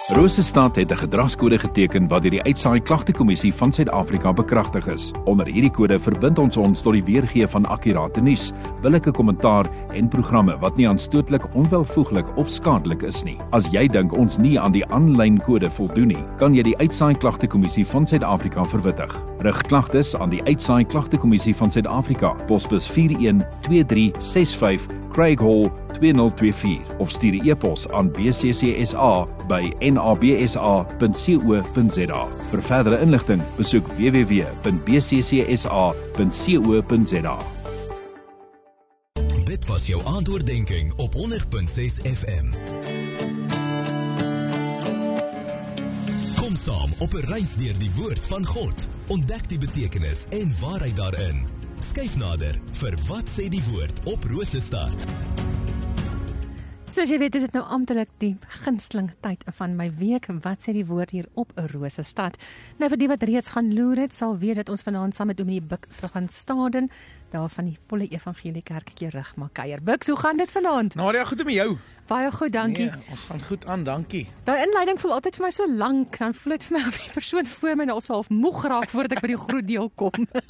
Rosestad het 'n gedragskode geteken wat deur die Uitsaai Klagtekommissie van Suid-Afrika bekragtig is. Onder hierdie kode verbind ons tot die weergee van akkurate nuus, billike kommentaar en programme wat nie aanstootlik, onwelvoeglik of skadelik is nie. As jy dink ons nie aan die aanlyn kode voldoen nie, kan jy die Uitsaai Klagtekommissie van Suid-Afrika verwittig. Rig klagtes aan die Uitsaai Klagtekommissie van Suid-Afrika, posbus 412365 Craig Hall 2024 of stuur 'n e-pos aan bccsa@nabsa.co.za. Vir verdere inligting, besoek www.bccsa.co.za. Dit was jou aandoordenking op 100.6 FM. Kom saam op 'n reis deur die woord van God. Ontdek die betekenis en waarheid daarin. Skuif nader vir Wat sê die woord op Rosestad. Soos jy weet, is dit nou amptelik die gunsteling tyd van my week. Wat sê die woord hier op Rosestad? Nou vir die wat reeds gaan loer het, sal weet dat ons vanaand saam met Dominee Buks gaan Staden, daar van die Volle Evangelie Kerkie rig maar kuier. Buks, hoe gaan dit vanaand? Nadia, goed met jou? Baie goed, dankie. Nee, ons gaan goed aan, dankie. Daai inleiding voel altyd vir my so lank, dan voel dit vir my of die persoon voor my nou so half moeg raak voordat ek by die groet deel kom.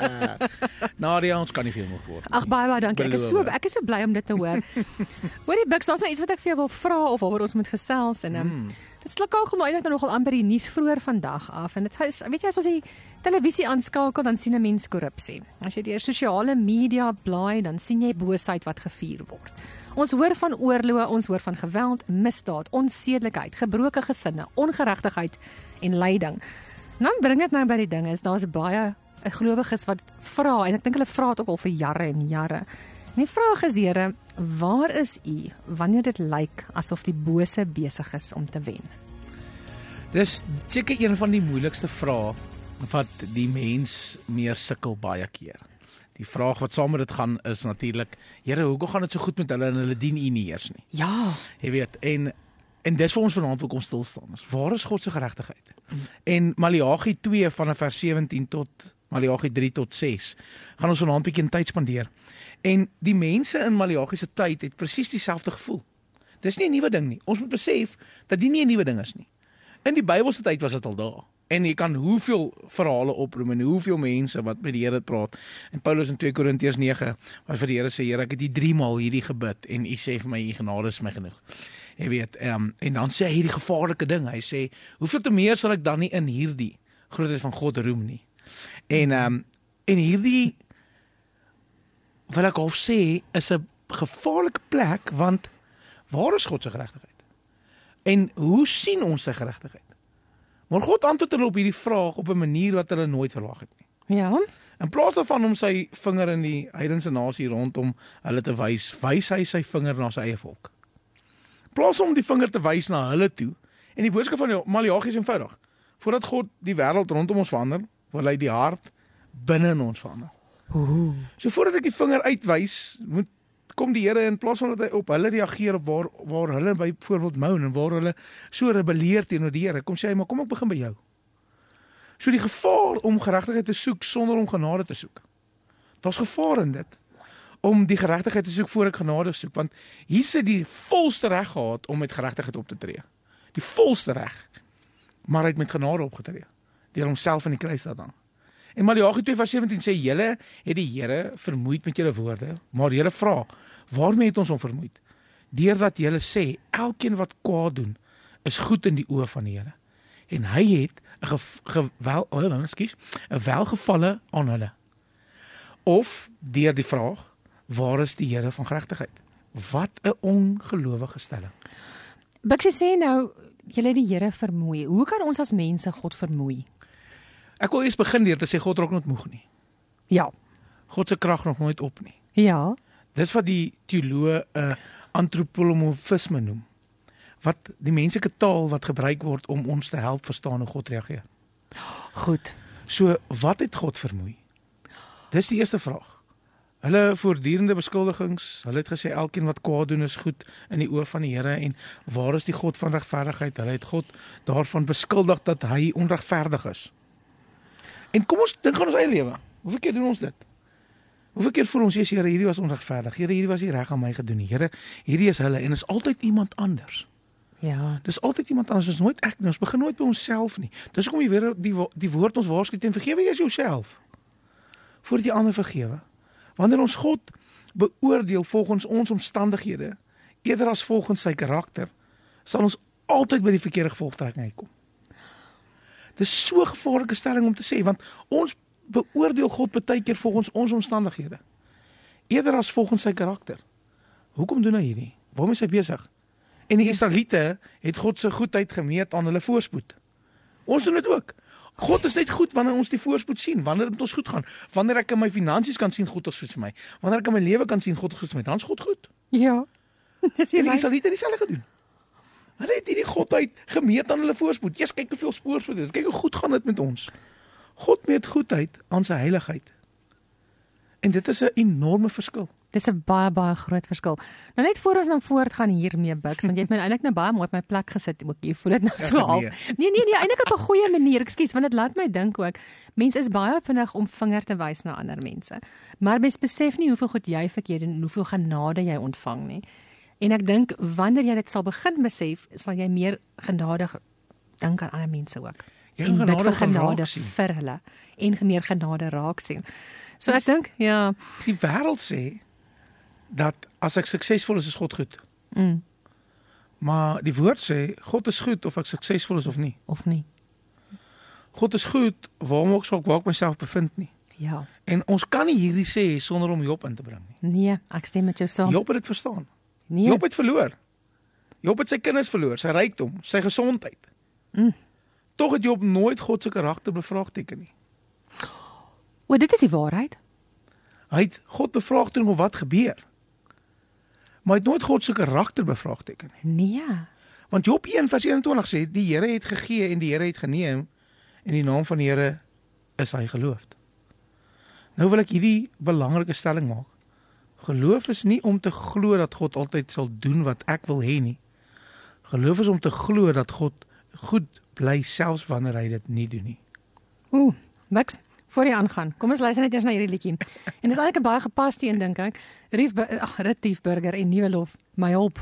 Nadia, ons kan nie veel moeg word. Ag, baie dankie. Ek is so bly om dit te hoor. Hoorie Buks, daar's nou iets wat ek vir jou wil vra of waaroor ons moet gesels en dit sluk al genoeg nogal aan by die nuus vroeër vandag af en dit is, weet jy, as ons die televisie aanskakel, dan sien 'n mens korrupsie. As jy deur sosiale media blaai, dan sien jy boosheid wat gevier word. Ons hoor van oorloë, ons hoor van geweld, misdaad, onsedelikheid, gebroke gesinne, ongeregtigheid en lyding. Dan bring dit nou by die ding is, daar's baie gelowiges wat vra en ek dink hulle vra dit ook al vir jare en jare. En die vraag is, Here, waar is U wanneer dit lyk asof die bose besig is om te wen? Dis seker een van die moeilikste vrae wat die mens meer sukkel baie keer. Die vraag wat saam met dit gaan is natuurlik, Here, hoekom gaan dit so goed met hulle en hulle dien U nie eers nie? Ja. Jy weet, en dis vir ons vanaand wil kom stil staan. Waar is God se geregtigheid? En Maleagi 2 vanaf vers 17 tot Maleagi 3 tot 6 gaan ons vanaand 'n bietjie tyd spandeer. En die mense in Maleagi se tyd het presies dieselfde gevoel. Dis nie 'n nuwe ding nie. Ons moet besef dat dit nie 'n nuwe ding is nie. In die Bybelse tyd was dit al daar. En jy kan hoeveel verhale oproem en hoeveel mense wat met die Here praat. En Paulus in 2 Korintiërs 9 wat vir die Here sê, Here, ek het U 3 maal hierdie gebid en U sê vir my, U genade is my genoeg. Jy weet, en dan sê hy hierdie gevaarlike ding. Hy sê, hoeveel te meer sal ek dan nie in hierdie grootheid van God roem nie. En hierdie wil ek half sê is 'n gevaarlike plek, want waar is God se geregtigheid? En hoe sien ons sy geregtigheid? Maar God antwoord hulle op hierdie vraag op 'n manier wat hulle nooit verwag het nie. Ja. In plaas daarvan om sy vinger in die heidense nasie rondom hulle te wys hy sy vinger na sy eie volk. In plaas om die vinger te wys na hulle toe, en die boodskap van Maleagi is eenvoudig. Voordat God die wêreld rondom ons verander, wil hy die hart binne in ons verander. So voordat ek die vinger uitwys, kom die Here in plaas van dat hy op hulle reageer op waar hulle byvoorbeeld moan en waar hulle so rebelleer teenoor die Here, kom sê hy, maar kom ek begin by jou. So die gevaar om geregtigheid te soek sonder om genade te soek. Daar's gevaar in dit, om die geregtigheid te soek voor ek genade soek, want hier sit die volste reg gehad om met geregtigheid op te tree. Die volste reg, maar hy het met genade opgetree, deur homself in die kruis te hang. En Maleagi 2 vers 17 sê, julle het die Here vermoeid met julle woorde, maar julle vra, waarmee het ons hom vermoeid? Deurdat julle sê, elkeen wat kwaad doen, is goed in die oë van die Here. En hy het 'n welgevalle aan hulle. Of deur die vraag, waar is die Here van geregtigheid? Wat 'n ongelowige stelling. Buks, jy sê nou, julle het die Here vermoei. Hoe kan ons as mense God vermoei? Ek wil eers begin deur te sê, God raak nooit moeg nie. Ja. God se krag nog nooit op nie. Ja. Dis wat die teoloë antropomorfisme noem. Wat die menslike taal wat gebruik word om ons te help verstaan hoe God reageer. Goed. So, wat het God vermoei? Dis die eerste vraag. Hulle voortdurende beskuldigings, hulle het gesê elkeen wat kwaad doen is goed in die oë van die Here en waar is die God van regverdigheid? Hulle het God daarvan beskuldig dat hy onregverdig is. En kom ons dink aan ons eie lewe. Hoeveel keer doen ons dit? Hoeveel keer voel ons, Here, hierdie was onregverdig. Here, hierdie was nie reg aan my gedoen nie. Here, hierdie is hulle en is altyd iemand anders. Ja. Dis altyd iemand anders, is nooit ek nie. Ons begin nooit by onsself nie. Dis hoekom jy weer die woord ons waarsku teen vergewe eers jouself voordat jy ander vergewe. Wanneer ons God beoordeel volgens ons omstandighede eerder as volgens sy karakter, sal ons altyd by die verkeerde gevolgtrekking uitkom. Dis so 'n gevaarlike stelling om te sê, want ons beoordeel God baie keer volgens ons omstandighede eerder as volgens sy karakter. Hoekom doen hy hierdie? Waarom is hy besig? En die Israeliete het God se goedheid gemeet aan hulle voorspoed. Ons doen dit ook. God is net goed wanneer ons die voorspoed sien, wanneer dit met ons goed gaan. Wanneer ek in my finansies kan sien God is goed vir my. Wanneer ek in my lewe kan sien God is goed vir my, dan is God goed. Ja. Dis En die Israeliete het dieselfde gedoen. Hulle het hierdie godheid gemeet aan hulle voorspoed. Eers kyk hoeveel voorspoed het. Kyk hoe goed gaan dit met ons. God meet goedheid aan sy heiligheid. En dit is 'n enorme verskil. Dis 'n baie groot verskil. Nou net voor ons dan voortgaan hiermee, Bux, want jy het my eintlik nou baie mooi op my plek gesit ook. Jy voel dit nou so al. Nee, eintlik op 'n goeie manier. Ekskuus, want dit laat my dink ook. Mense is baie vinnig om vinger te wys na ander mense. Maar mens besef nie hoeveel goed jy verkeerd doen en hoeveel genade jy ontvang nie. En ek dink wanneer jy dit sal begin besef, sal jy meer genadig dink aan ander mense ook. En bid vir genade vir hulle en meer genade raak sien. So ek dink, ja, die wêreld sê dat as ek suksesvol is God goed. Maar die woord sê God is goed of ek suksesvol is of nie. Of nie. God is goed waar ek myself bevind nie. Ja. En ons kan nie hierdie sê sonder om Job in te bring nie. Nee, ek stem met jou saam. Job het dit verstaan. Nee. Job het verloor. Job het sy kinders verloor, sy rykdom, sy gesondheid. Tog het Job nooit God se karakter bevraagteken nie. O, dit is die waarheid. Hy het God bevraagteken oor wat gebeur. Maar hy het nooit God se karakter bevraagteken nie. Nee. Want Job 1:21 sê, die Here het gegee en die Here het geneem en die naam van die Here is hy geloofd. Nou wil ek hierdie belangrike stelling maak. Geloof is nie om te glo dat God altyd sal doen wat ek wil hê nie. Geloof is om te glo dat God goed bly selfs wanneer hy dit nie doen nie. Bux, voor jy aangaan, kom ons luister net eers na hierdie liedjie. En dis eintlik 'n baie gepaste een dink ek. Retief Burger en Nuwe Lof, my hulp.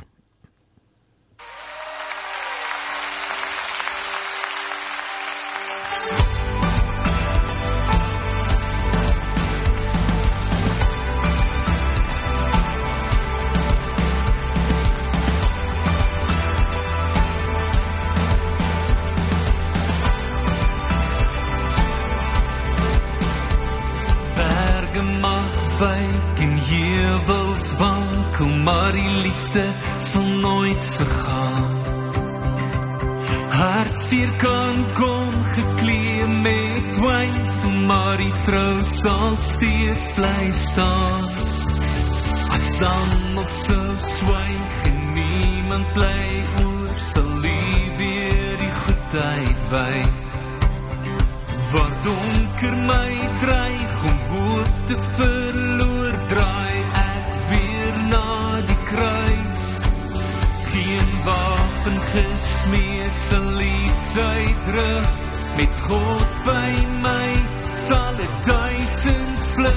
Wyk en heuwels wankel, maar die liefde sal nooit vergaan. Hartseer kan kom geklee met twyfel, maar die trou sal steeds bly staan. As almal sou swyg en niemand bly oor, sal U weer die goedheid wys. Waar donker my dreig om hoop te verloor, draai ek weer na die kruis. Geen wapen gesmee sal iets uitdruk, met God by my sal 1000 vlug.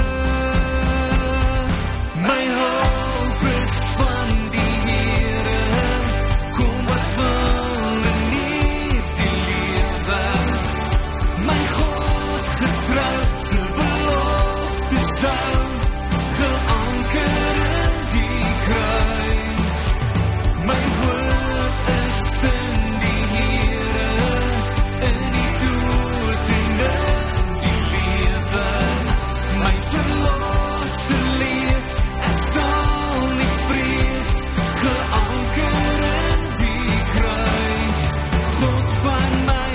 My hoop is van die Here, kom wat wil en nie die lewe. My God getrou, sy belofte sou geanker in die kruis. My hoop is in die Here, in die dood en in die lewe. My verlosser leef, ek sal nie vrees, geanker in die kruis. God van my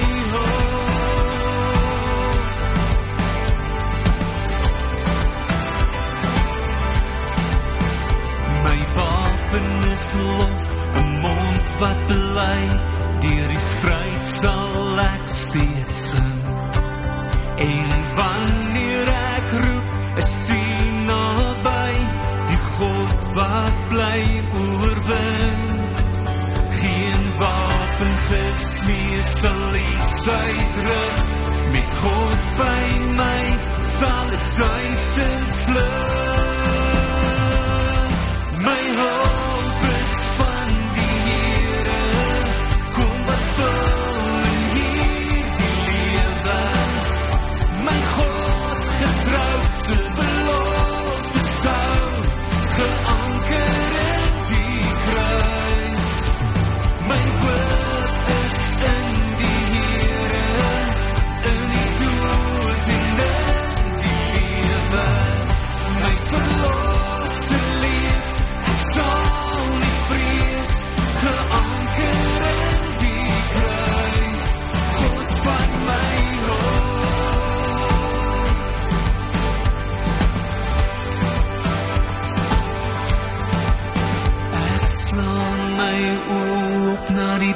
lof, 'n mond wat bely, deur die stryd sal ek steeds sing. En wanneer ek roep, is U naby, die God wat bly oorwin. Geen wapen gesmee sal iets uitdruk, met God by my sal 1000 vlug. My hoop is van die Here,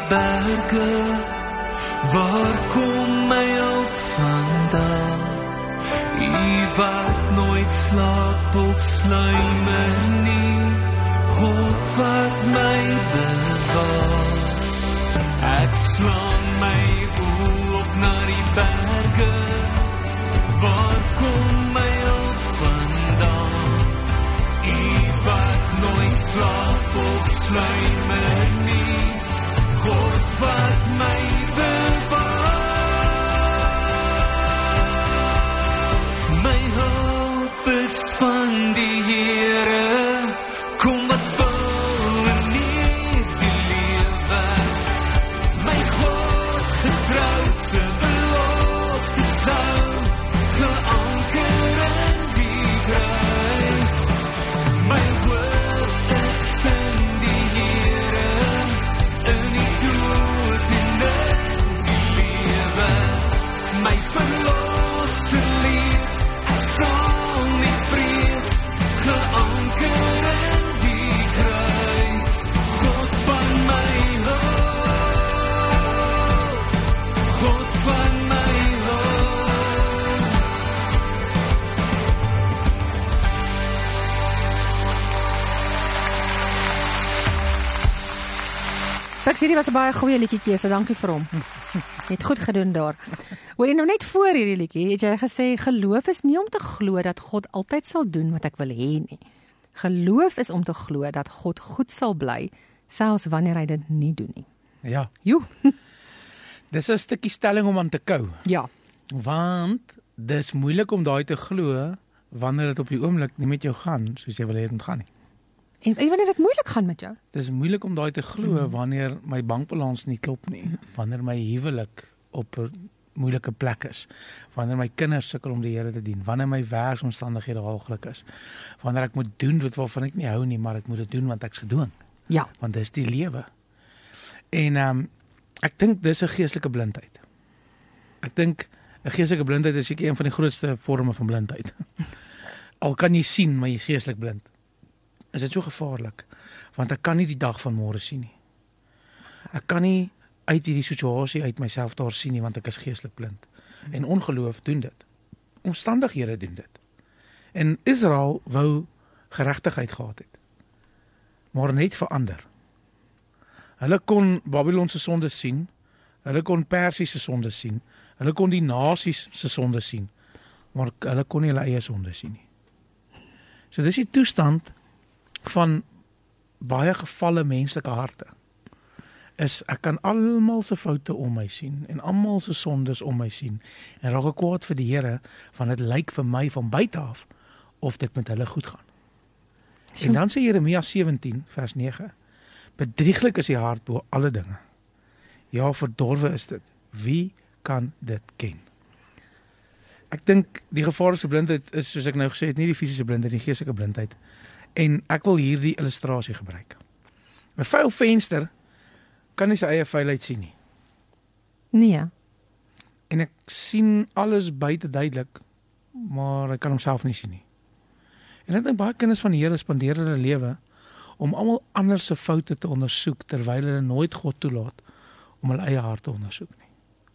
berge, waar kom my hulp vandaan? U wat nooit slaap of sluimer nie, God wat my bewaar. Ek slaan my oë op na die berge, waar kom my hulp vandaan? U wat nooit slaap of sluimer nie, God wat my bewaar. My hulp is van die Here, kom wat wil en nie die lewe. My God getrouwse belofte sal geanker in die kruis. My hoop is in die Here, in die dood en in die lewe. My verlosser lief, ek sal nie vrees, geanker in die kruis. God van my hulp, God van my hulp. Bux, hierdie was 'n baie goeie liedjie keuse, dankie vir hom. Jy het goed gedoen daar. Hoor jy nou net voor hierdie liedjie, het jy gesê, geloof is nie om te glo dat God altyd sal doen wat ek wil hê nie. Geloof is om te glo dat God goed sal bly, selfs wanneer hy dit nie doen nie. Ja, Jo, dis 'n stukkie stelling om aan te kou, ja. want dis moeilik om daai te glo wanneer dit op die oomblik nie met jou gaan soos jy wil hê dit moet gaan nie. En wanneer dit moeilik gaan met jou? Dis moeilik om daai te glo wanneer my bankbalans nie klop nie, wanneer my huwelik op 'n moeilike plek is, wanneer my kinders sukkel om die Here te dien, wanneer my werksomstandighede haaglik is, wanneer ek moet doen wat waarvan ek nie hou nie, maar ek moet dit doen want ek's gedwing, Ja, want dis die lewe. En ek dink dis 'n geestelike blindheid. Ek dink 'n geestelike blindheid is seker een van die grootste vorme van blindheid. Al kan jy sien, maar jy is geestelik blind. Is dit so gevaarlik? Want ek kan nie die dag van môre sien nie. Ek kan nie uit hierdie situasie uit myself daar sien nie, want ek is geestelik blind. En ongeloof doen dit. Omstandighede doen dit. En Israel wou geregtigheid gehad het, maar net verander. Hulle kon Babylon se sonde sien, hulle kon Persië se sonde sien, hulle kon die nasies se sonde sien, maar hulle kon nie hulle eie sonde sien nie. So dis die toestand van baie gevalle menslike harte. Is ek kan almal se foute om my sien en almal se sondes om my sien en raak ek kwaad vir die Here want dit lyk vir my van buite af of dit met hulle goed gaan. En dan sê Jeremia 17 vers 9: Bedrieglik is die hart bo alle dinge. Ja, verdorwe is dit. Wie kan dit ken? Ek dink die gevaarlikste blindheid is, soos ek nou gesê het, nie die fisiese blindheid, die geestelike blindheid. En ek wil hierdie illustrasie gebruik. 'n Vuil venster kan nie sy eie vuilheid sien nie. nee. En ek sien alles buite duidelik, maar ek kan homself nie sien nie. En ek dink baie kinders van die Here spandeer hulle lewe om almal ander se foute te ondersoek, terwyl hulle nooit God toelaat om hulle eie hart te ondersoek nie.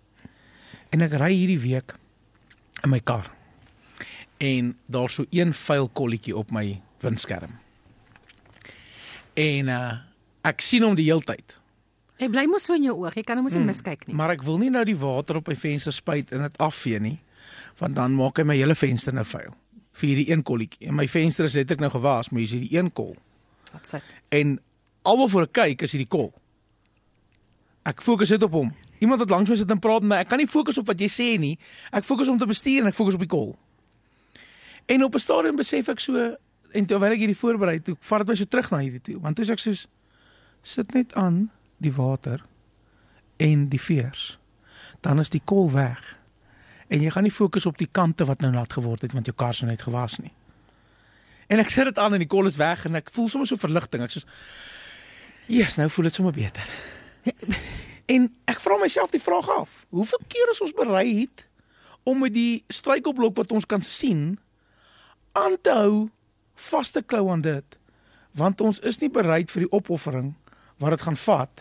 En ek ry hierdie week in my kar, en daar so een vuil kolletjie op my windskerm. En ek sien hom die heeltyd. Hy bly mos so in jou oog, jy kan hom mos nie miskyk nie. Maar ek wil nie nou die water op my venster spuit en dit afvee nie, want dan maak hy my hele venster nou vuil. Vir hierdie een kolletjie. En my venster is net ek nou gewas, maar hier is die een kol. Wat sê? En alwaarvoor ek kyk is hierdie kol. Ek fokus net op hom. Iemand wat langs my sit en praat met my, ek kan nie fokus op wat jy sê nie. Ek fokus om te bestuur en ek fokus op die kol. En op 'n stadium besef ek so, en terwyl ek hierdie voorberei, toe vat dit my so terug na hierdie toe, want toe is ek soos, sit net aan die water en die veers, dan is die kol weg, en jy gaan nie fokus op die kante wat nou nat geword het, want jou kar is nou net gewas nie. En ek sit dit aan en die kol is weg, en ek voel sommer so verligting, ek soos, yes, nou voel dit sommer beter. En ek vra myself die vraag af, hoeveel keer is ons bereid om met die struikelblok wat ons kan sien, aan te hou, vas te klou aan dit, want ons is nie bereid vir die opoffering wat dit gaan vat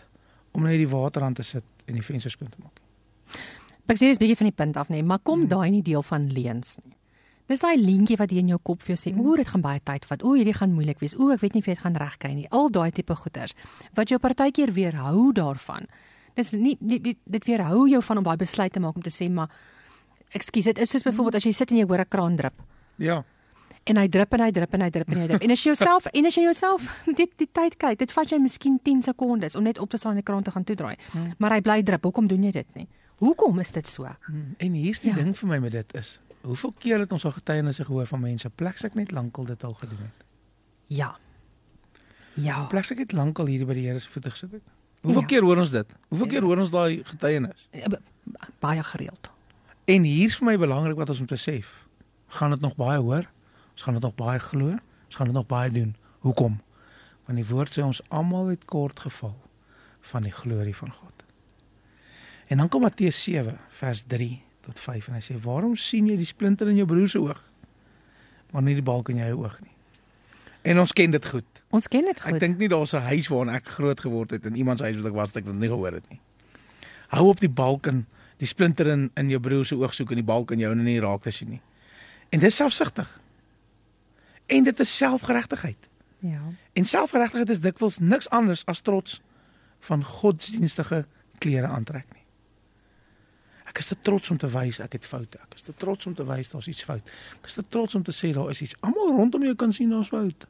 om net die water aan te sit en die vensters skoon te maak. Ek sê dis 'n bietjie van die punt af nie, maar kom daai nie deel van leuns nie. Dis daai leentjie wat jy in jou kop vir jou sê, dit gaan baie tyd vat. Hierdie gaan moeilik wees. Ek weet nie of jy dit gaan regkry nie. Al daai tipe goeters wat jou partykeer weerhou daarvan. Dis nie dit weerhou jou van om daai besluit te maak om te sê, maar ekskuus, dit is soos byvoorbeeld as jy sit en jy hoor 'n kraan drup. Ja. En hy drup en hy drup en hy drup en hy drup. En as jy jouself die tyd kyk, dit vat jy miskien 10 sekondes om net op te staan en die kraan te gaan toedraai. Maar hy bly drup. Hoekom doen jy dit nie? Hoekom is dit so? En hier's die ding vir my met dit is, hoeveel keer het ons al getuienisse gehoor van mense, Pleksak net lankal dit al gedoen het? Ja. Pleksak het lankal hier by die Here se voete gesit het. Hoeveel keer hoor ons dit? Hoeveel keer hoor ons daai getuienis? Baie gereeld. En hier's vir my belangrik wat ons moet besef. Ons gaan dit nog baie hoor. Ons gaan dit nog baie glo. Ons gaan dit nog baie doen. Hoekom? Want die woord sê ons almal het kort geval van die glorie van God. En dan kom Matteus 7 vers 3 tot 5 en hy sê, waarom sien jy die splinter in jou broer se oog, maar nie die balk in jou oog nie? En ons ken dit goed. Ons ken dit goed. Ek dink nie daar's 'n huis waarin ek groot geword het, in iemand se huis wat ek was, dat ek dit nie gehoor het nie. Hou op die balk en die splinter in jou broer se oog soek en die balk in jou nie raak te sien nie. En dit is selfsugtig. En dit is selfgeregtigheid. Ja. En selfgeregtigheid is dikwels niks anders as trots van godsdienstige klere aantrek nie. Ek is te trots om te wys ek het foute. Ek is te trots om te wys daar's iets fout. Ek is te trots om te sê daar is iets. Almal rondom jou kan sien daar's fout.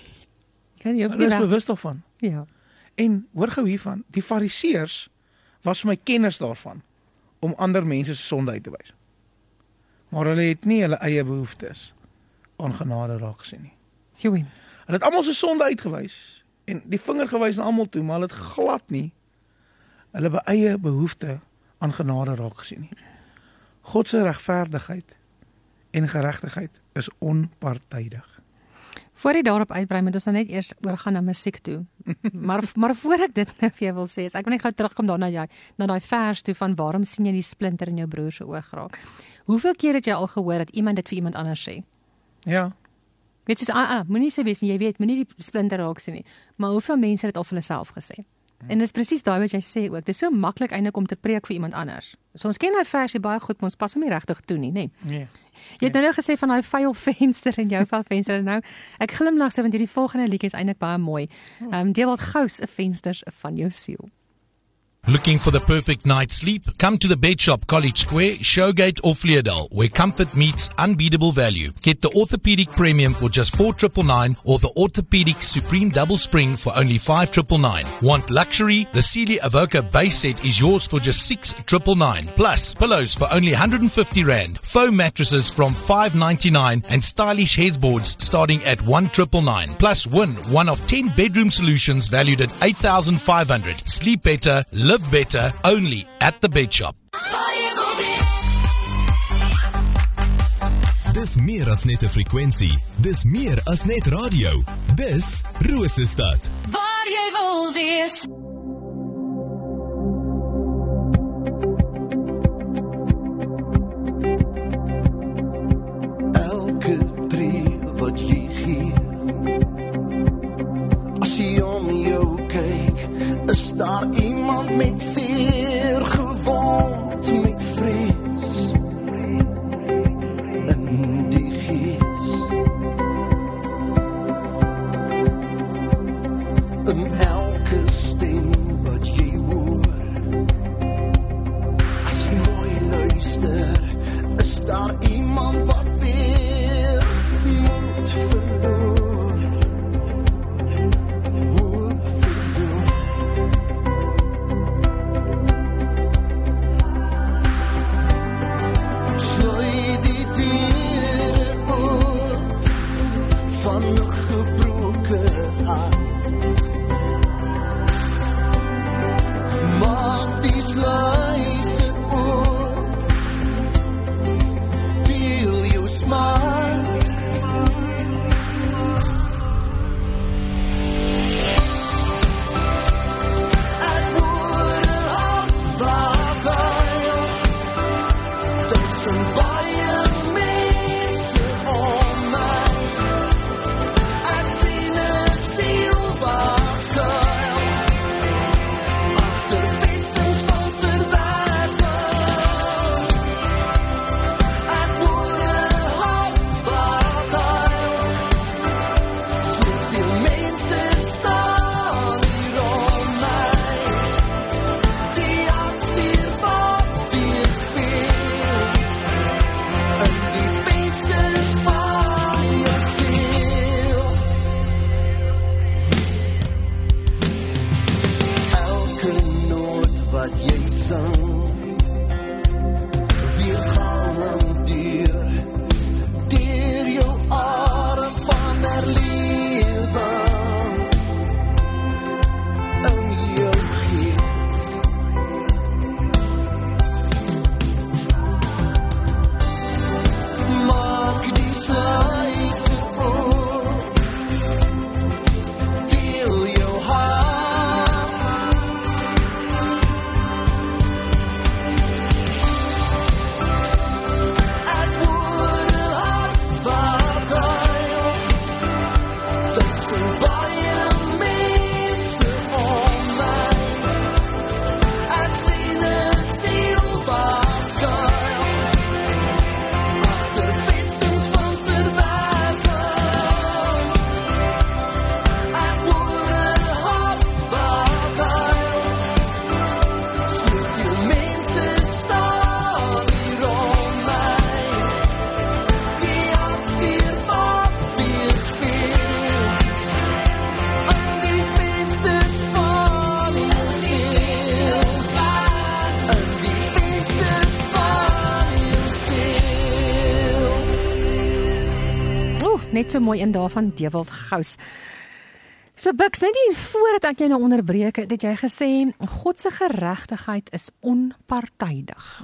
Hulle is bewus daarvan. Ja. En hoor gou hiervan, die Fariseërs was vir my kenners daarvan om ander mense se sonde uit te wys. Maar hulle het nie hulle eie behoeftes aan genade raak gesien nie. Joe. Hulle het almal se sonde uitgewys en die vinger gewys na almal toe, maar hulle het glad nie hulle eie behoefte aan genade raak gesien nie. God se regverdigheid en geregtigheid is onpartydig. Voor jy daarop uitbrei, moet ons nou net eers oorgaan na musiek toe. maar voor ek dit nou vir jou wil sê, is ek wil net gou terugkom daar na daai vers toe van waarom sien jy die splinter in jou broer se oog raak? Hoeveel keer het jy al gehoor dat iemand dit vir iemand anders sê? Ja. Weet jy, moenie so wees nie, jy weet, moenie die splinter raak sien nie. Maar hoeveel mense het dit al vir hulle self gesê? En dis presies daai wat jy sê ook. Dis so maklik eintlik om te preek vir iemand anders. So ons ken daai versie baie goed, maar ons pas hom nie regtig toe nie, nê? Nee. Jy het nou gesê van daai vuil venster en jou vuil venster en nou. Ek glimlag so want hierdie volgende liedjie is eintlik baie mooi. Deel wat gous 'n vensters van jou siel. Looking for the perfect night's sleep? Come to the Bed Shop, College Square, Showgate or Vleerdal, where comfort meets unbeatable value. Get the Orthopedic Premium for just $4,999 or the Orthopedic Supreme Double Spring for only $5,999. Want luxury? The Sealy Avoca base set is yours for just $6,999. Plus, pillows for only R150. Foam mattresses from $599 and stylish headboards starting at $1,999. Plus, win one of 10 bedroom solutions valued at $8,500. Sleep better, live better, only at the Bed Shop. Dis meer as net 'n frekwensie. Dis meer as net radio. Dis Rosestad. Waar jy wil wees. Elke tree wat jy gee, as jy om jou kyk, is daar iemand met seer gewond met vrees in die gees. In elke stem wat jy hoor, as jy mooi luister, is daar iemand wat weer moed verloor, hoop verloor. net so mooi in daarvan Dewald Gous. So Bux, net hier voordat ek jou nou onderbreek het jy gesê, God se geregtigheid is onpartydig.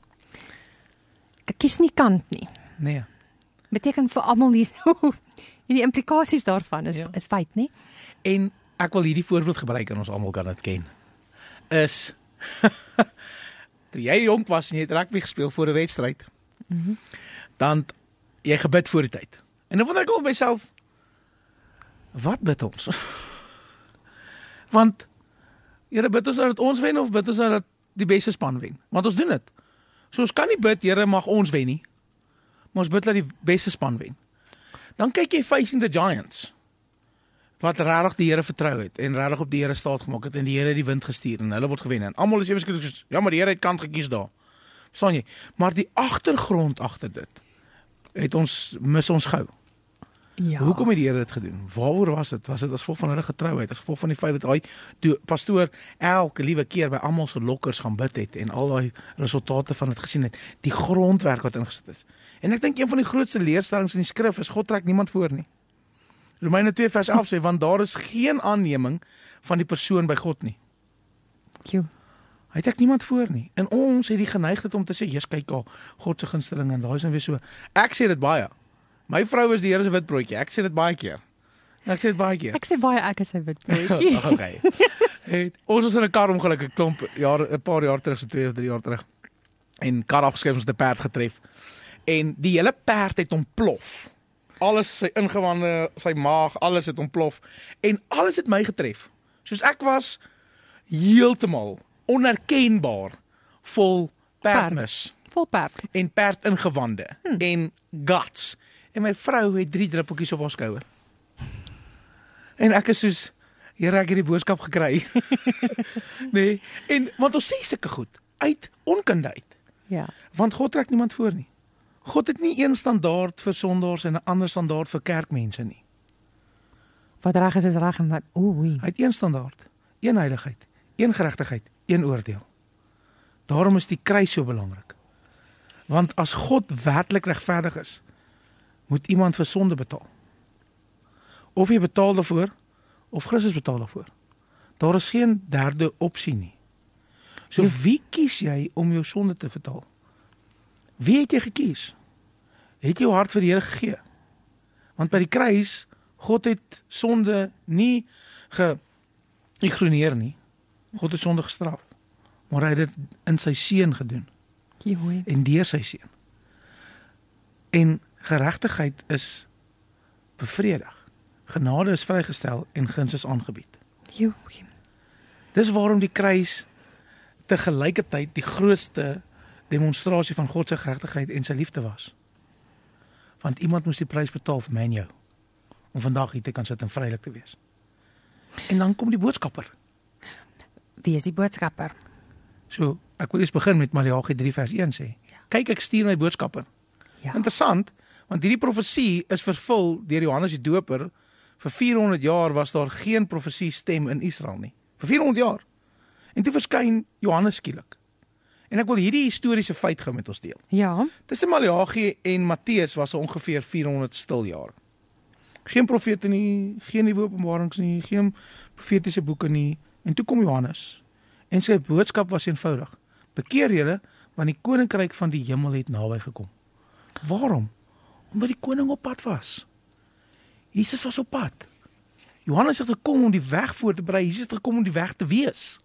Ek kies nie kant nie. Nee. Beteken vir almal nie die implikasies daarvan is feit, nie? En ek wil hierdie voorbeeld gebruik en ons almal kan dit ken. Is toe jy jonk was en jy het rugby gespeel voor 'n wedstryd. Dan jy gebid voor die tyd. En dan wonder ek al myself, wat bid ons? Want Here, bid ons dat ons wen of bid ons dat die beste span wen? Want ons doen dit. So ons kan nie bid, Here, mag ons wen nie. Maar ons bid dat die beste span wen. Dan kyk jy Facing the Giants, wat regtig die Here vertrou het en regtig op die Here staat gemaak het en die Here het die wind gestuur en hulle word gewen. En almal is eweskielik, ja, maar die Here het kant gekies daar. Verstaan jy? Maar die agtergrond agter dit mis ons gou. Ja. Hoekom het die Here dit gedoen? Waaroor was dit? Was dit as gevolg van hulle getrouheid? As gevolg van die feit dat hy pastoor elke liewe keer by almal se lokkers gaan bid het en al daai resultate van dit gesien het, die grondwerk wat ingesit is. En ek dink een van die grootste leerstellings in die skrif is God trek niemand voor nie. Romeine 2 vers 11 sê, want daar is geen aanneming van die persoon by God nie. Hy trek niemand voor nie. En ons het die geneigtheid om te sê, "Jesus, kyk al, God se gunsteling en daai is dan weer so." Ek sê dit baie. My vrou is die Here se witbroodjie. Ek sê dit baie keer. Ek sê baie ek is 'n witbroodjie. Okay. Ons was in 'n kar ongeluk 'n paar jaar terug, so 2 of 3 jaar terug. En kar afgeskryf, ons het 'n perd getref. En die hele perd het ontplof. Alles, sy ingewande, sy maag, alles het ontplof. En alles het my getref. Soos ek was heeltemal onherkenbaar vol perdmis. Vol perd. En perd ingewande. En guts. En my vrou het 3 druppeltjies op haar skouer. En ek is soos, Here, ek het die boodskap gekry. Nee, en want ons sê sulke goed uit onkunde uit. Ja. Want God trek niemand voor nie. God het nie een standaard vir sondaars en 'n ander standaard vir kerkmense nie. Wat reg is reg en wat Hy het een standaard, een heiligheid, een geregtigheid, een oordeel. Daarom is die kruis so belangrik. Want as God werklik regverdig is, moet iemand vir sonde betaal. Of jy betaal daarvoor, of Christus betaal daarvoor. Daar is geen derde opsie nie. So wie kies jy om jou sonde te betaal? Wie het jy gekies? Het jy jou hart vir die Here gegee? Want by die kruis, God het sonde nie geïgnoreer nie. God het sonde gestraf. Maar hy het dit in sy seun gedoen. En deur sy seun. En geregtigheid is bevredig. Genade is vrygestel en guns is aangebied. Dis waarom die kruis te gelykertyd die grootste demonstrasie van God se geregtigheid en sy liefde was. Want iemand moes die prys betaal vir my en jou, om vandag hier te kan sit en vrylik te wees. En dan kom die boodskapper. Wie is die boodskapper? So, ek wil eers begin met Maleagi 3 vers 1 sê. Kyk, ek stuur my boodskapper. Interessant, want hierdie profesie is vervul deur Johannes die Doper. Vir 400 jaar was daar geen profesie stem in Israel nie. Vir 400 jaar. En toe verskyn Johannes skielik. En ek wil hierdie historiese feit gou met ons deel. Ja. Tussen Maleagi en Matteus was ongeveer 400 stil jaar. Geen profete nie, geen nuwe openbarings nie, geen profetiese boeke nie. En toe kom Johannes. En sy boodskap was eenvoudig. Bekeer julle, want die koninkryk van die hemel het naby gekom. Waarom? Omdat die koning op pad was. Jesus was op pad. Johannes het gekom om die weg voor te berei. Jesus het gekom om die weg te wees.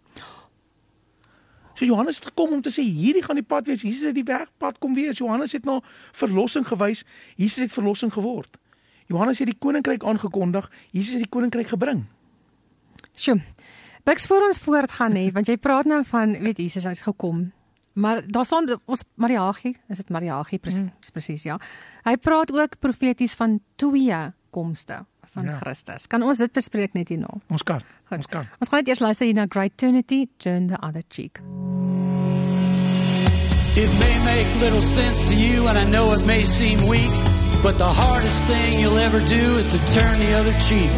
So Johannes het gekom om te sê, hierdie gaan die pad wees. Jesus het die wegpad kom wees. Johannes het na verlossing gewys. Jesus het verlossing geword. Johannes het die koninkryk aangekondig. Jesus het die koninkryk gebring. Sjoe. Bux, voor ons voortgaan nie, want jy praat nou van, Jesus het gekom. Maar daar staan ons Maleagi, is dit Maleagi presies, ja. Hy praat ook profeties van 2 komste van Christus. Kan ons dit bespreek net hierna? Ons kan. Ons gaan net eers luister hier na Great Trinity, Turn the Other Cheek. It may make little sense to you and I know it may seem weak, but the hardest thing you'll ever do is to turn the other cheek.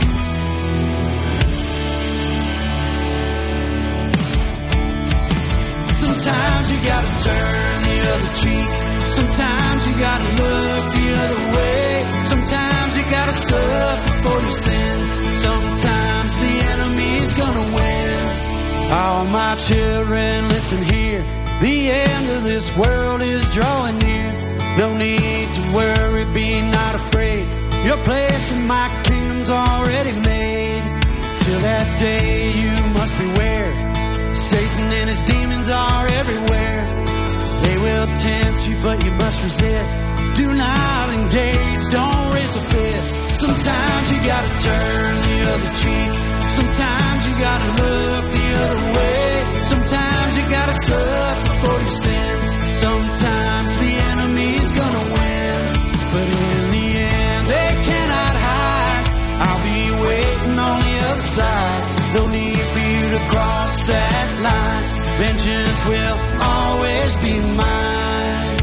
Sometimes you gotta turn the other cheek. Sometimes you gotta look the other way. Sometimes you gotta suffer for your sins. Sometimes the enemy's gonna win. All my children, listen here. The end of this world is drawing near. No need to worry, be not afraid. Your place in my kingdom's already made. Till that day you must beware. Satan and his demons are everywhere. They will tempt you, but you must resist. Do not engage, don't raise a fist. Sometimes you gotta turn the other cheek. Sometimes you gotta look the other way. Sometimes you gotta suffer for your sins. Sometimes the enemy's gonna win. But in the end, they cannot hide. I'll be waiting on the other side. No need for you to cross that line. Vengeance will always be mine.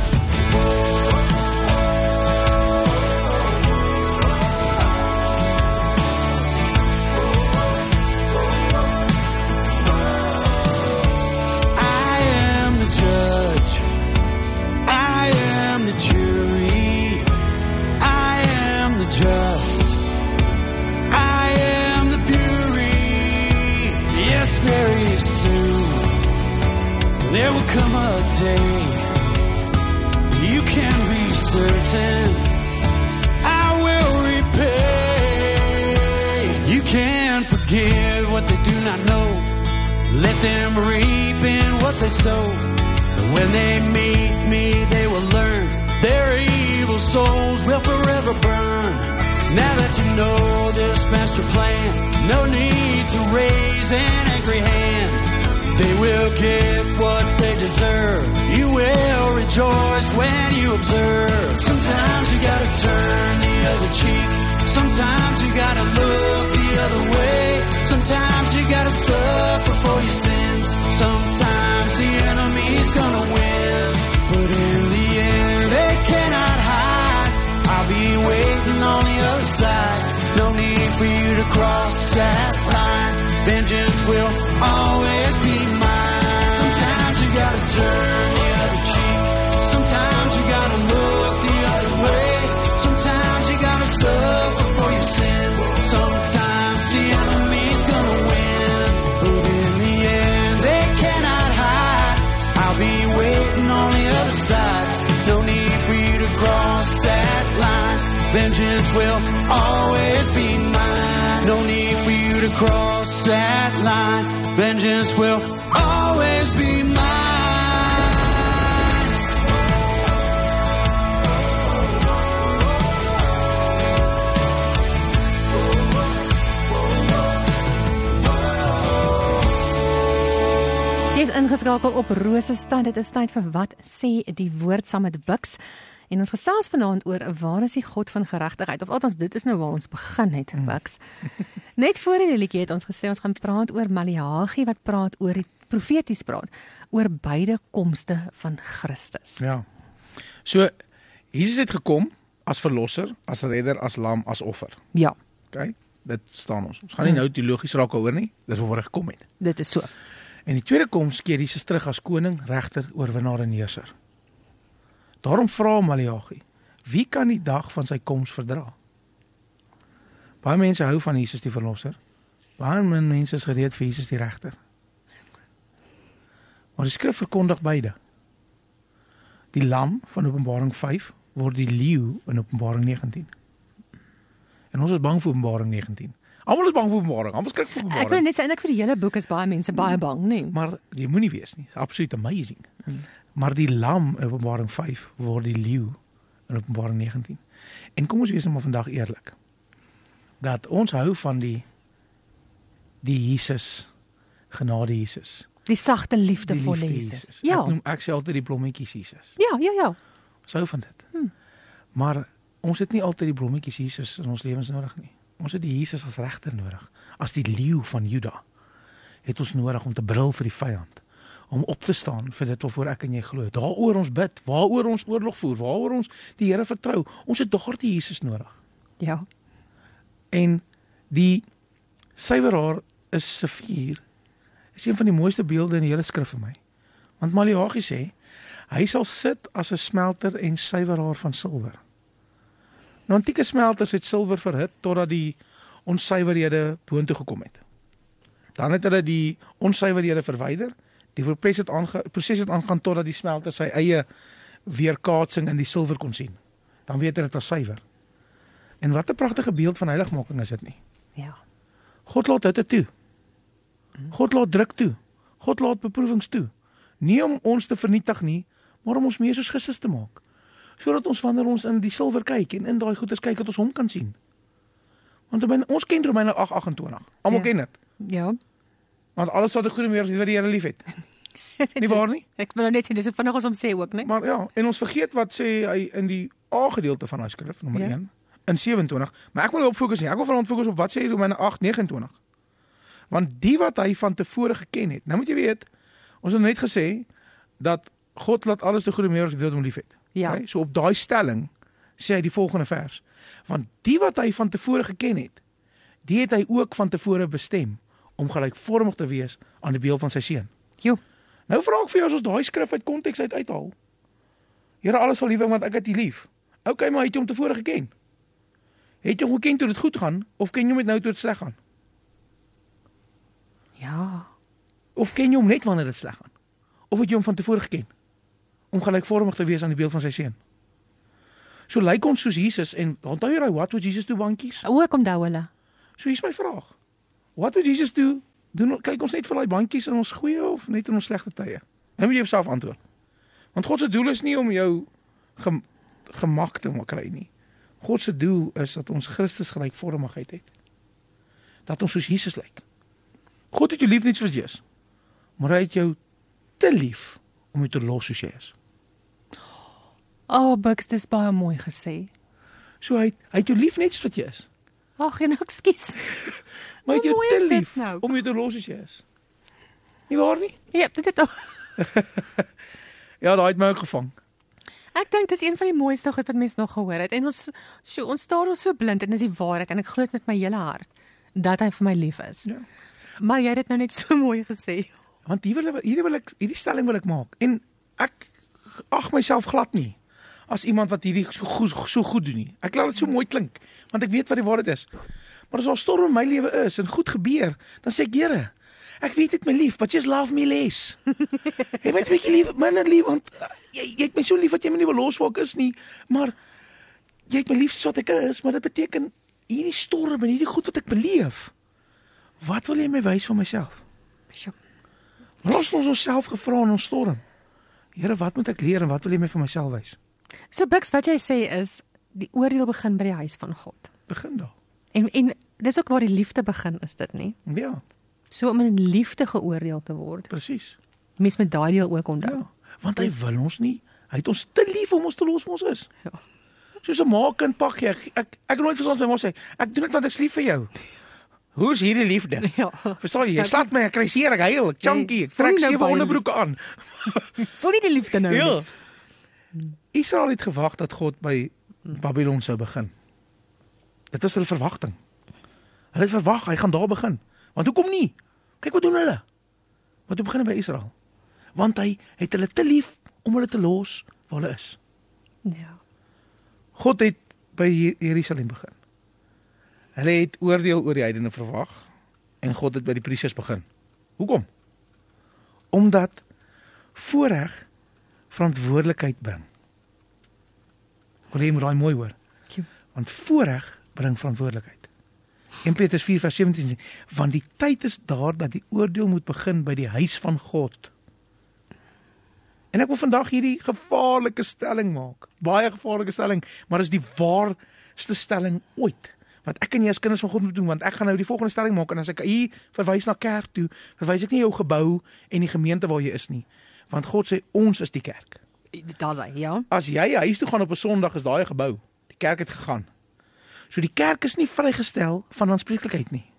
I am the judge. I am the jury. I am the just. I am the fury. Yes, very soon there will come a day you can be certain I will repay. You can forgive what they do not know. Let them reap in what they sow. And when they meet me, they will learn their evil souls will forever burn. Now that you know this master plan, no need to raise an angry hand. They will get what they deserve. You will rejoice when you observe. Sometimes you gotta turn the other cheek. Sometimes you gotta look the other way. Sometimes you gotta suffer for your sins. Sometimes the enemy's gonna win. But in the end, they cannot hide. I'll be waiting on the other side. No need for you to cross that line. Vengeance will always be mine. Sometimes you gotta turn the other cheek. Sometimes you gotta look the other way. Sometimes you gotta suffer for your sins. Sometimes the enemy's gonna win. But in the end, they cannot hide. I'll be waiting on the other side. No need for you to cross that line. Vengeance will always be mine. No need for you to cross that line. Vengeance will always be mine. Jy is ingeskakel op Rosestad. Dit is tyd vir wat sê die woord saam met Bucks. En ons gesels vanaand oor waar is die God van geregtigheid, of althans dit is nou waar ons begin het, Bucks. Net voor die liedjie het ons gesê ons gaan praat oor Maleagi wat praat oor die profeties praat oor beide komste van Christus. Ja. So Jesus het gekom as verlosser, as redder, as lam, as offer. Ja. OK? Dit staan ons. Ons gaan nie nou teologies raak oor nie. Dis waarvoor hy gekom het. Dit is so. En die tweede koms keer Jesus terug as koning, regter, oorwinnaar en heerser. Daarom vra Maleagi, wie kan die dag van sy koms verdra? Baie mense hou van Jesus die verlosser. Baie mense is gereed vir Jesus die regter. Maar die skrif verkondig beide. Die lam van Openbaring 5 word die leeu in Openbaring 19. En ons is bang vir Openbaring 19. Almal is bang vir Openbaring, almal skrik vir Openbaring. Ek wil net sê eintlik vir die hele boek is baie mense baie bang, nee. Maar jy moenie wees nie. Absoluut amazing. Maar die lam in Openbaring 5 word die leeu in Openbaring 19. En kom ons wees nou maar vandag eerlik. Dat ons hou van die Jesus, genade Jesus. Die sagte liefdevolle Jesus. Ja. Ek sê altyd die blommetjies Jesus. Ja. Ons hou van dit. Maar ons het nie altyd die blommetjies Jesus in ons lewens nodig nie. Ons het die Jesus as regter nodig. As die leeu van Juda het ons nodig om te brul vir die vyand. Om op te staan vir dit waarvoor ek en jy glo. Daaroor ons bid, waaroor ons oorlog voer, waaroor ons die Here vertrou. Ons het daardie Jesus nodig. Ja. En die suiweraar is Safier. Is een van die mooiste beelde in die hele skrif vir my. Want Maleagi sê, hy sal sit as 'n smelter en suiweraar van silwer. Nou, antieke smelters het silwer verhit totdat die onsuiverhede boontoe gekom het. Dan het hulle die onsuiverhede verwyder. Die proses het aangaan totdat die smelter sy eie weerkaatsing in die silwer kon sien. Dan weet hy dit was suiwer. En wat 'n pragtige beeld van heiligmaking is dit nie. Ja. God laat dit toe. God laat druk toe. God laat beproewings toe. Nie om ons te vernietig nie, maar om ons meer soos Christus te maak. Sodat ons wanneer ons in die silwer kyk en in daai goeders kyk, dat ons hom kan sien. Want ons ken Romeine 8:28. Almal ken dit. Ja. Want alles wat die goeie mense wat die Here liefhet. Nie waar nie? Ek wil nou net sê dis vinnig ons om sê ook, né? Maar ja, en ons vergeet wat sê hy in die A gedeelte van daai skrif, nommer 1, in 27. Maar ek wil nie op fokus nie. Ek wil vooral fokus op wat sê Romeine 8:29. Want die wat hy van tevore geken het. Nou moet jy weet, ons het net gesê dat God laat alles te goeie mense wat hom liefhet. Ja. Okay? So op daai stelling sê hy die volgende vers. Want die wat hy van tevore geken het, die het hy ook van tevore bestem om gelykvormig te wees aan die beeld van sy seun. Jo. Nou vra ek vir jou as ons daai skrif uit konteks uithaal. Here, alles sal lief want ek het U lief. Okay, maar het jy hom tevore geken? Het jy hom geken toe dit goed gaan of ken jy hom net nou toe dit sleg gaan? Ja. Of ken jy hom net wanneer dit sleg gaan? Of het jy hom van tevore geken om gelykvormig te wees aan die beeld van sy seun? So lyk ons soos Jesus en onthou jy what would Jesus do bandjies? Ook onthou hulle. So hier's my vraag. What would Jesus do? Kyk ons net vir daai bandjies in ons goeie of net in ons slegte tye? Nou moet jy jouself antwoord. Want God se doel is nie om jou gemak te kry nie. God se doel is dat ons Christus gelykvormigheid het. Dat ons soos Jesus lyk. God het jou lief nie soos jy is, maar hy het jou te lief om jou te los soos jy is. Buks, dis baie mooi gesê. So hy het jou lief net soos wat jy is. Ag, nee, ekskuus. Maar hy het jou mooi te is dit lief nou? om jou te los soos jy is. Nie waar nie? Ja, dit het ook. Ja, daai het my ook gevang. Ek dink dis een van die mooiste goed wat mens nog gehoor het. En ons staar ons so blind en dis die waarheid en ek glo dit met my hele hart dat hy vir my lief is. Ja. Maar jy het dit nou net so mooi gesê. Want hierdie stelling wil ek maak. En ek ag myself glad nie as iemand wat hierdie so goed doen nie. Ek laat dit so mooi klink, want ek weet wat die waarheid is. Maar as daar storm in my lewe is en goed gebeur, dan sê ek, Here, ek weet dit my lief, but just love me less. Jy weet bietjie lief, minder lief, want jy het my so lief wat jy my nie wil los waar ek is nie, maar jy het my lief soos wat ek is, maar dit beteken hierdie storm en hierdie goed wat ek beleef. Wat wil jy my wys van myself? Ons het onsself gevra in ons storm. Here, wat moet ek leer en wat wil jy my van myself wys? So Buks, wat jy sê is die oordeel begin by die huis van God. Begin daar. En dis ook waar die liefde begin, is dit nie? Ja, So om in liefde geoordeel te word. presies. Mens met daai deel ook onthou. Ja, want hy wil ons nie. Hy het ons te lief om ons te los vir ons is. Ja. Soos 'n ma kind pak jy. Ek het nooit verstaan my ma sê, ek doen dit want ek is lief vir jou. Hoe's hierdie liefde? Ja. Verstaan jy? Jy slaat my, ek kry seer, ek huil, ek chunky, ek voel trek nie nou 7 baie onderbroeke aan. Voel nie die liefde nou Ja. nie. Israel het gewag dat God by Babylon sou begin. Dit was hulle verwagting. Hulle het verwag hy gaan daar begin. Want hoekom nie? Kyk wat doen hulle. Wat begin by Israel? Want hy het hulle te lief om hulle te los waar hulle is. Ja. God het by Jerusalem begin. Hulle het oordeel oor die heidene verwag en God het by die priesters begin. Hoekom? Omdat voorreg verantwoordelikheid bring. Wil jy moet daai mooi hoor? Want voorreg bring verantwoordelikheid. 1 Petrus 4:17 sê, want die tyd is daar dat die oordeel moet begin by die huis van God. En ek wil vandag hierdie gevaarlike stelling maak. Baie gevaarlike stelling, maar is die waarste stelling ooit. Wat ek en jy as kinders van God moet doen, want ek gaan nou die volgende stelling maak en as ek hier verwys na kerk toe, verwys ek nie jou gebou en die gemeente waar jy is nie. Want God sê ons is die kerk. Daar's hy, ja. As jy huis toe gaan op 'n Sondag is daai gebou. Die kerk het gegaan. So die kerk is nie vrygestel van aanspreeklikheid nie.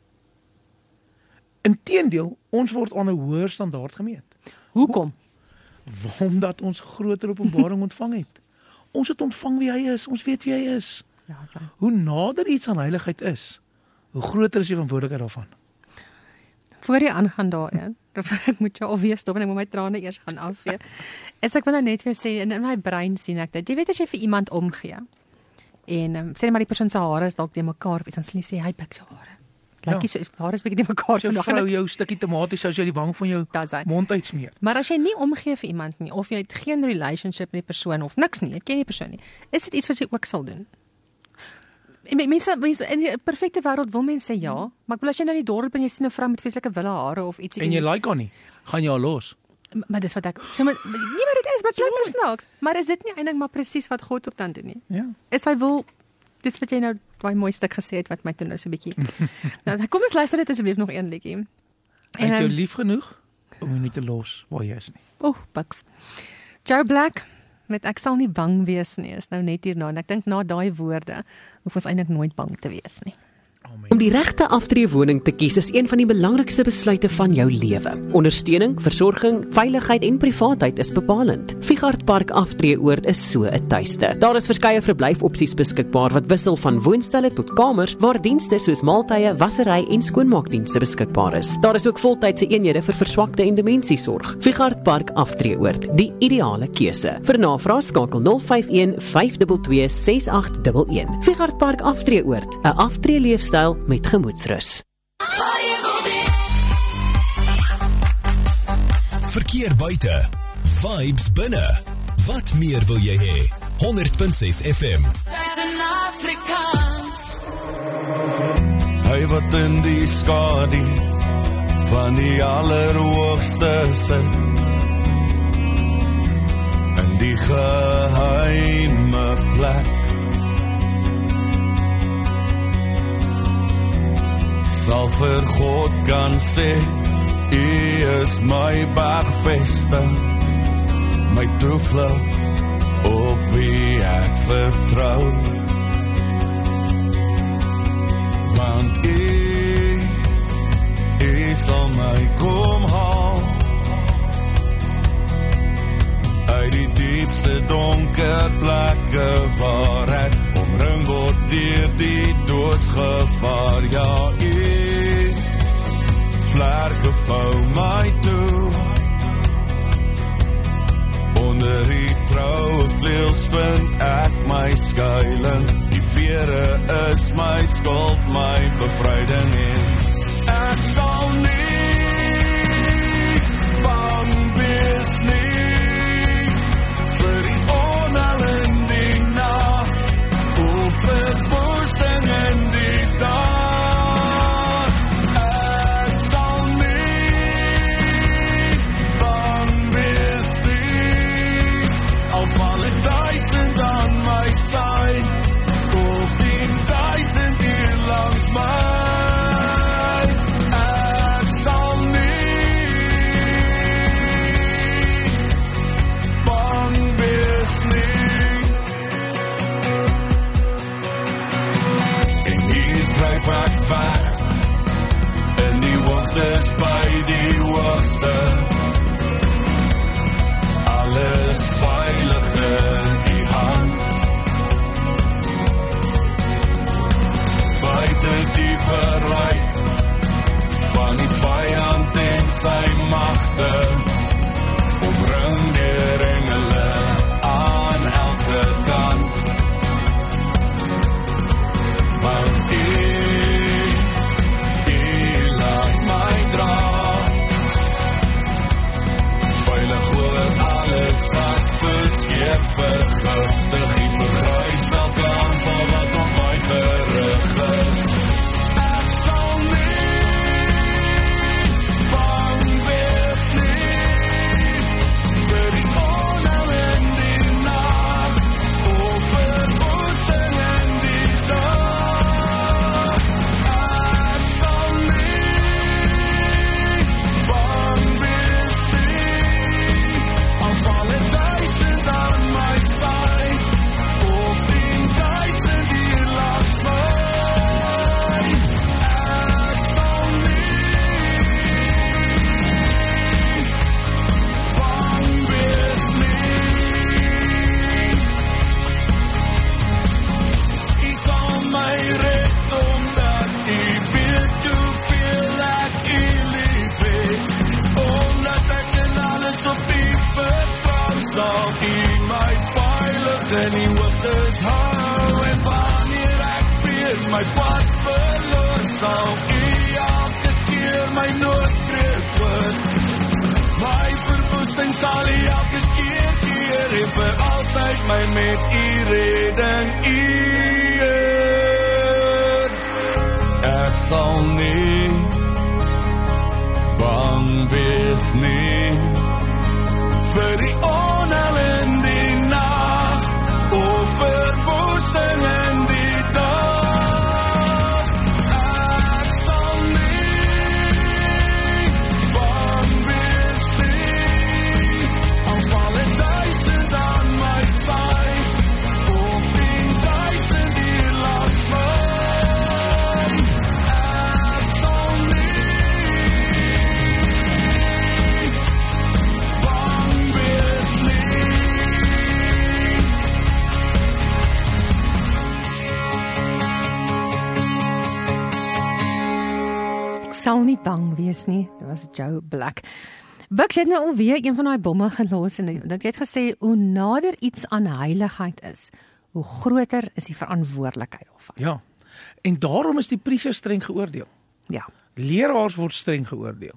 Inteendeel, ons word aan 'n hoër standaard gemeet. Hoekom? Omdat ons groter openbaring ontvang het. Ons het ontvang wie hy is, ons weet wie hy is. Ja, ja. Hoe nader iets aan heiligheid is, hoe groter is die verantwoordelikheid daarvan. Voor jy aangaan daarin, ek moet jou alweer stop en ek moet my trane eers gaan afvee. Ek wil nou net vir jou sê, in my brein sien ek dit. Jy weet as jy vir iemand omgee En sê maar die persoon se hare is dalk te mekaar, dan sal jy sê hy pik sy hare. Lyk jy hare is bietjie te mekaar So vrou jou stukkie tomaties as jy die wang van jou mond uitsmeer. Maar as jy nie omgee vir iemand nie, of jy het geen relationship met die persoon of niks nie, jy ken die persoon nie, is dit iets wat jy ook sal doen? Mense in die perfekte wêreld wil mense sê ja, maar ek bedoel as jy nou in die dorp en jy sien 'n vrou met vreeslike wille hare of iets en jy like haar nie, gaan jy haar los. Maar dis wat ek so maar nie wat dit is, maar klink nou snaaks. Maar is dit nie eintlik maar presies wat God ook dan doen nie? Ja. Is hy wil dis wat jy nou daai mooi stuk gesê het wat my toe nou so 'n bietjie. Nou kom ons luister dit asseblief nog een liedjie. En het jou lief genoeg om jou nie te los waar jy is nie. Bucks. Joe Black met ek sal nie bang wees nie, is nou net hierna en ek dink na daai woorde hoef ons eintlik nooit bang te wees nie. Om die regte aftreewoning te kies is een van die belangrikste besluite van jou lewe. Ondersteuning, versorging, veiligheid en privaatheid is bepalend. Figart Park Aftreeoord is so 'n tuiste. Daar is verskeie verblyfopsies beskikbaar wat wissel van woonstelle tot kamers waar dienste soos maaltye, wassery en skoonmaakdienste beskikbaar is. Daar is ook voltydse eenhede vir verswakte en demensie-sorg. Figart Park Aftreeoord, die ideale keuse. Vir navraag skakel 051 522 6811. Figart Park Aftreeoord, 'n aftreeleefstyl met gemoedsrus. Verkeer buite, vibes binne. Wat meer wil jy hê? 100.6 FM. Hy wat in die skadu van die allerhoogste sit, in die geheime plek, sal vir God kan sê, U is my bergvesting, my toevlug, op wie ek vertrou. Want U sal my kom haal, uit die diepste donker plekke waar ek omring word deur die doodsgevaar. Ja, vlerke vou my toe, onder die troue vleels vind ek my skuiling. Die vere is my skuld, my bevryding en ek sal nie bang wees nie, vir die onheil in die nag, of verwoesting in die dag. Alles veilig in die hand, buite die bereik van die vyand en sy magte, omring deur engele aan elke kant. Want U laat my dra, veilig oor alles wat verskeep, vergiftig, die vergrys sal kan van wat op my gerig is. Ek sal nie bang wees nie, vir die onheil in die nag, of verwoesting in die dag. Ek sal nie bang wees nie, al val het 1000 aan my sy, of 10,000 hier langs my. Ek sal nie bang wees nie. U sal my red, omdat U weet hoeveel ek U lief het, omdat ek in alles op U vertrou, sal U my veilig in die hoogtes hou en my pad verloor, sal U elke keer my noodkreet hoor. My verwoesting sal U elke keer keer en vir altyd my met U redding eer. Ek sal nie bang wees nie vir die onheil in die nag of verwoesting in die dag. Ek sal nie bang wees nie, al val 1000 aan my sy of 10,000 hier langs my. Ek sal nie bang wees nie. Ek sal nie bang wees nie. Dit was Joe Black. Buck, jy het nou alweer een van daai bomme gelos en dat jy het gesê, hoe nader iets aan heiligheid is, hoe groter is die verantwoordelikheid daarvan. Ja, en daarom is die priesters streng geoordeel. Ja. Leraars word streng geoordeel.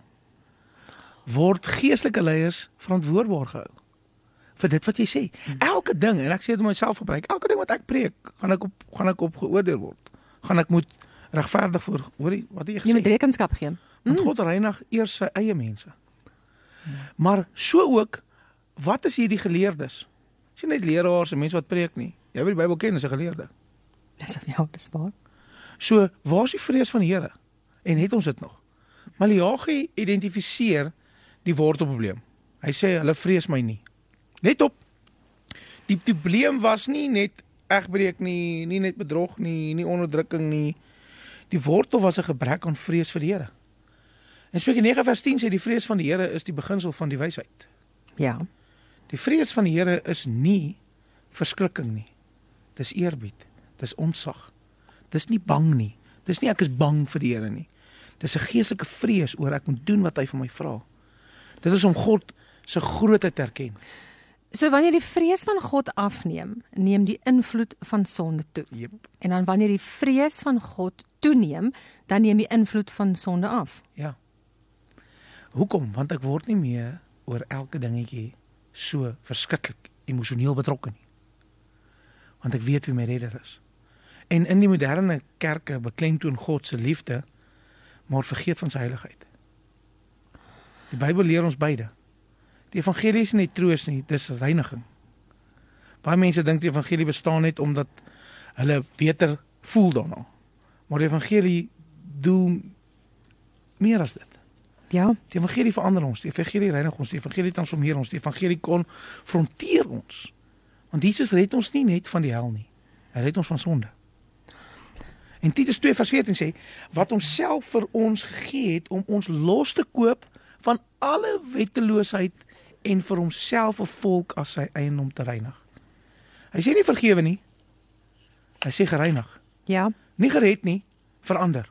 Word geestelike leiers verantwoordbaar gehou vir dit wat jy sê. Elke ding, en ek sê dit om myself gebruik, elke ding wat ek preek, gaan ek op geoordeel word. Gaan ek moet regverdig voor, hoorie, wat het jy Jy moet gesê? rekenskap gee. Want God reinig eers sy eie mense. Maar so ook, wat is hier die geleerdes? Is nie net leraars en mense wat preek nie. Jy wil die Bybel ken as 'n geleerde. Ja, dis waar. So, waar is die vrees van die Here? En het ons dit nog? Maleagi identifiseer die wortelprobleem. Hy sê, hulle vrees my nie. Let op, die probleem was nie net egbreek nie, nie net bedrog nie, nie onderdrukking nie. Die wortel was 'n gebrek aan vrees vir die Here. En Spreuke 9 vers 10 sê, die vrees van die Here is die beginsel van die wysheid. Ja. Die vrees van die Here is nie verskrikking nie. Dis eerbied, dis ontzag. Dis nie bang nie. Dis nie ek is bang vir die Here nie. Dis 'n geestelike vrees oor ek moet doen wat hy van my vra. Dit is om God se grootheid te erken. So wanneer die vrees van God afneem, neem die invloed van sonde toe. Yep. En dan wanneer die vrees van God toeneem, dan neem die invloed van sonde af. Ja. Hoekom? Want ek word nie meer oor elke dingetjie so verskriklik emosioneel betrokke nie. Want ek weet wie my redder is. En in die moderne kerke beklemtoon God se liefde, maar vergeet van sy heiligheid. Die Bybel leer ons beide. Die evangelie is nie troos nie, dis reiniging. Baie mense dink die evangelie bestaan net omdat hulle beter voel daarna. Maar die evangelie doel meer as dit. Ja. Die evangelie verander ons, die evangelie reinig ons, die evangelie transformeer ons, die evangelie konfronteer ons. Want Jesus red ons nie net van die hel nie, hy red ons van sonde. En Titus 2 vers 14 sê, wat homself vir ons gegee het om ons los te koop van alle wetteloosheid en vir homself 'n volk as sy eiendom te reinig. Hy sê nie vergewe nie, hy sê gereinig. Ja. Nie gered nie, verander.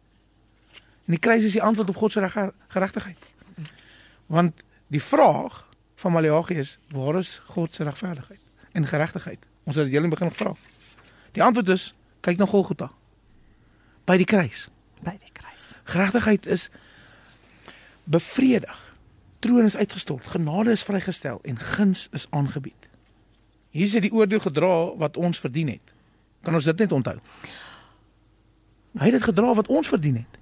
En die kruis is die antwoord op God se geregtigheid. Want die vraag van Maleagi is, waar is God se regverdigheid en geregtigheid? Ons het dit heel in die begin gevra. Die antwoord is, kyk na Golgotha. By die kruis. By die kruis. Geregtigheid is bevredig. Troon is uitgestort, genade is vrygestel en guns is aangebied. Hier is die oordeel gedra wat ons verdien het. Kan ons dit net onthou? Hy het dit gedra wat ons verdien het.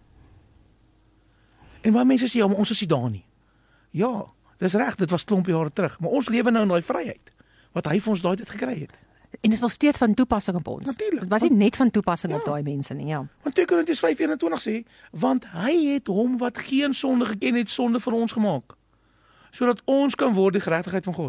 En baie mense sê, ja, maar ons is nie daar nie. Ja, dis reg, dit was klomp jare terug, maar ons lewe nou in daai vryheid, wat hy vir ons daai tyd gekry het. En dit is nog steeds van toepassing op ons. Natuurlijk. Dit was nie net van toepassing op daai mense nie, ja. Want 2 Korintiërs 5:21 sê, want hy het hom wat geen sonde geken het, sonde vir ons gemaak, sodat ons kan word die geregtigheid van God.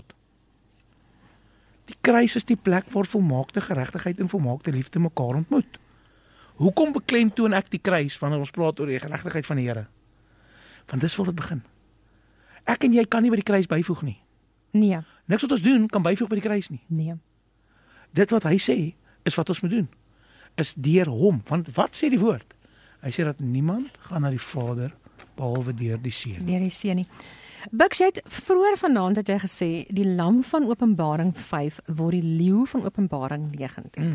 Die kruis is die plek waar volmaakte geregtigheid en volmaakte liefde mekaar ontmoet. Hoekom beklemtoon ek die kruis wanneer ons praat oor die geregtigheid van die Here? Want dis waar dit begin. Ek en jy kan nie by die kruis byvoeg nie. Nee. Niks wat ons doen kan byvoeg by die kruis nie. Nee. Dit wat hy sê, is wat ons moet doen. Is deur hom. Want wat sê die woord? Hy sê dat niemand gaan na die Vader behalwe deur die Seun. Deur die Seun nie. Buks, jy het vroeër vanaand het jy gesê die lam van Openbaring 5 word die leeu van Openbaring 19.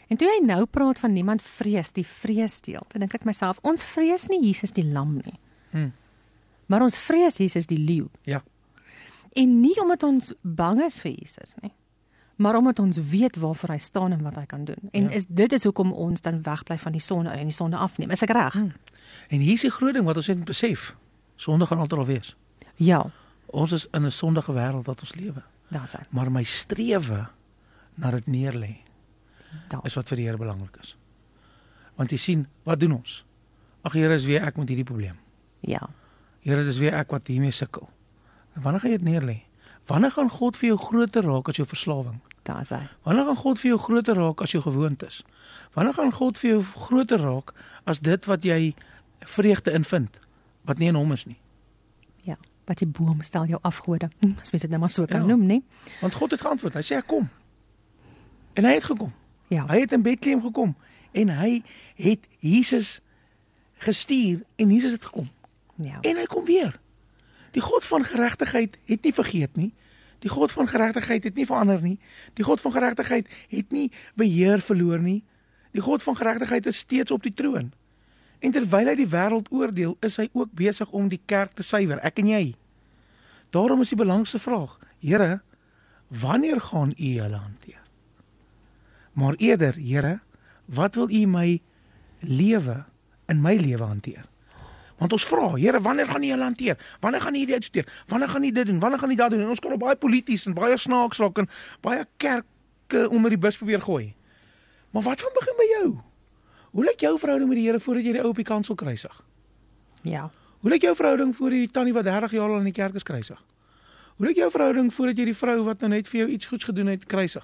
En toe jy nou praat van niemand vrees, die vreesdeel, dan dink ek myself, ons vrees nie Jesus die lam nie. Maar ons vrees Jesus die leeu. Ja. En nie omdat ons bang is vir Jesus nie, maar omdat ons weet waarvoor hy staan en wat hy kan doen. En dit is hoekom ons dan wegbly van die sonde en die sonde afneem. Is ek reg? En hier is die groot ding wat ons het besef. Sonde gaan altyd al wees. Ja. Ons is in 'n sondige wêreld wat ons lewe. Daar's hy. Maar my strewe na dit neerlê is wat vir die Here belangrik is. Want jy sien, wat doen ons? Ag Here, is weer ek met hierdie probleem. Ja. Here, dis weer ek wat hiermee sukkel. En wanneer gaan jy dit neerlê? Wanneer gaan God vir jou groter raak as jou verslawing? Daar's hy. Wanneer gaan God vir jou groter raak as jou gewoontes? Wanneer gaan God vir jou groter raak as dit wat jy vreugde in vind, wat nie in hom is nie? Ja, wat jy boom stel jou afgode. As mens dit nou maar so kan noem, nie? Want God het geantwoord. Hy sê ek kom. En hy het gekom. Ja. Hy het in Bethlehem gekom en hy het Jesus gestuur en Jesus het gekom. Ja. En hy kom weer. Die God van geregtigheid het nie vergeet nie. Die God van geregtigheid het nie verander nie. Die God van geregtigheid het nie beheer verloor nie. Die God van geregtigheid is steeds op die troon. En terwyl hy die wêreld oordeel, is hy ook besig om die kerk te suiwer, ek en jy. Daarom is die belangrikste vraag: Here, wanneer gaan U hulle hanteer? Maar eerder, Here, wat wil U my lewe in my lewe hanteer? Want ons vra, Here, wanneer gaan U hulle hanteer? Wanneer gaan U dit uitstuur? Wanneer gaan U dit doen? Wanneer gaan U dat doen? En ons kan op baie polities en baie snaaks raak en baie kerke onder die bus probeer gooi. Maar wat van begin by jou? Hoe lyk jou verhouding met die Here voordat jy die ou op die kansel kruisig? Ja. Hoe lyk jou verhouding voor die tannie wat 30 jaar al in die kerk is kruisig? Hoe lyk jou verhouding voordat jy die vrou wat nou net vir jou iets goeds gedoen het kruisig?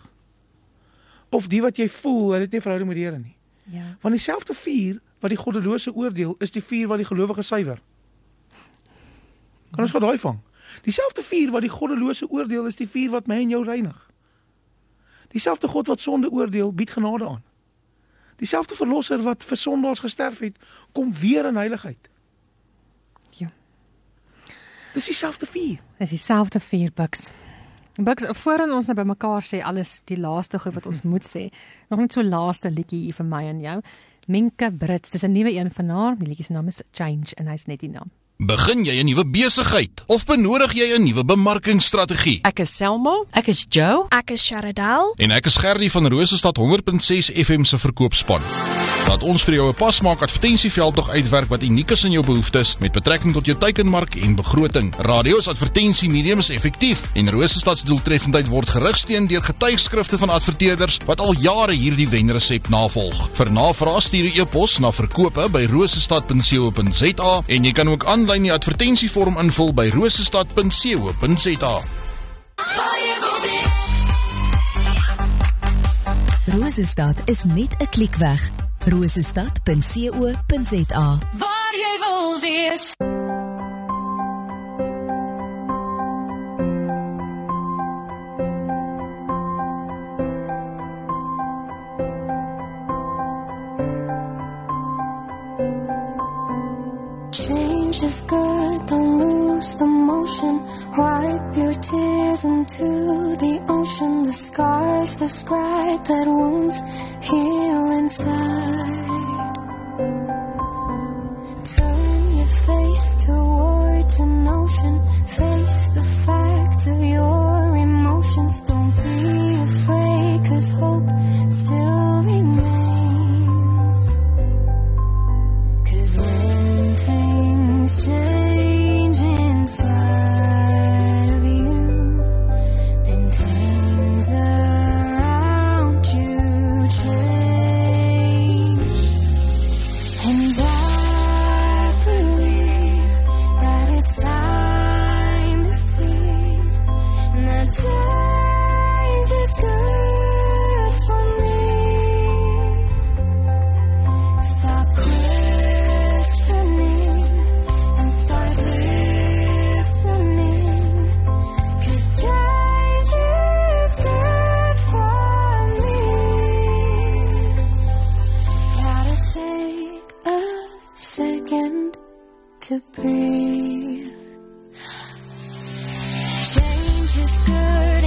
Of die wat jy voel, het nie verhouding met die Here nie. Ja. Want dieselfde vuur wat die goddelose oordeel, is die vuur wat die gelowige suiwer. Kan ons gou daai vang? Dieselfde vuur wat die goddelose oordeel, is die vuur wat my en jou reinig. Dieselfde God wat sonde oordeel, bied genade aan. Dieselfde verlosser wat vir sondaars gesterf het, kom weer in heiligheid. Ja. Dis dieselfde vuur. Dis dieselfde vuur, Bucks. Bucks, voordat ons nou by mekaar sê alles die laaste goed wat ons moet sê, nog net so laaste liedjie hier vir my en jou. Minke Brits, dis 'n nuwe een van haar. Die liedjie se naam is Change en hy's net die naam. Begin jy 'n nuwe besigheid of benodig jy 'n nuwe bemarkingsstrategie? Ek is Selma, ek is Joe, ek is Sharadel en ek is Gerdie van Rosestad 100.6 FM se verkoopspan. Laat ons vir jou 'n pasmaak advertensieveld tog uitwerk wat uniek is in jou behoeftes met betrekking tot jou teikenmark en begroting. Radio se advertensiemedium is effektief en Rosestad se doeltreffendheid word gerugsteun deur getuigskrifte van adverteerders wat al jare hierdie wenresep navolg. Vir navrae stuur 'n e-pos na verkope@rosestad.co.za en jy kan ook aanlyn die advertensievorm invul by rosestad.co.za. Rosestad is net 'n klik weg. rosestad.co.za. Waar jy wil wees. Change is good, don't lose the motion. Wipe your tears into the ocean. The scars describe that wounds heal inside. Turn your face towards an ocean. Face the fact of your emotions. Don't be afraid, 'cause hope still remains. 'Cause when things change inside of you, then things around you change. And I believe that it's time to see that change is good for me. Stop questioning and start listening, 'cause change is good for me. Gotta take a second to breathe. Change is good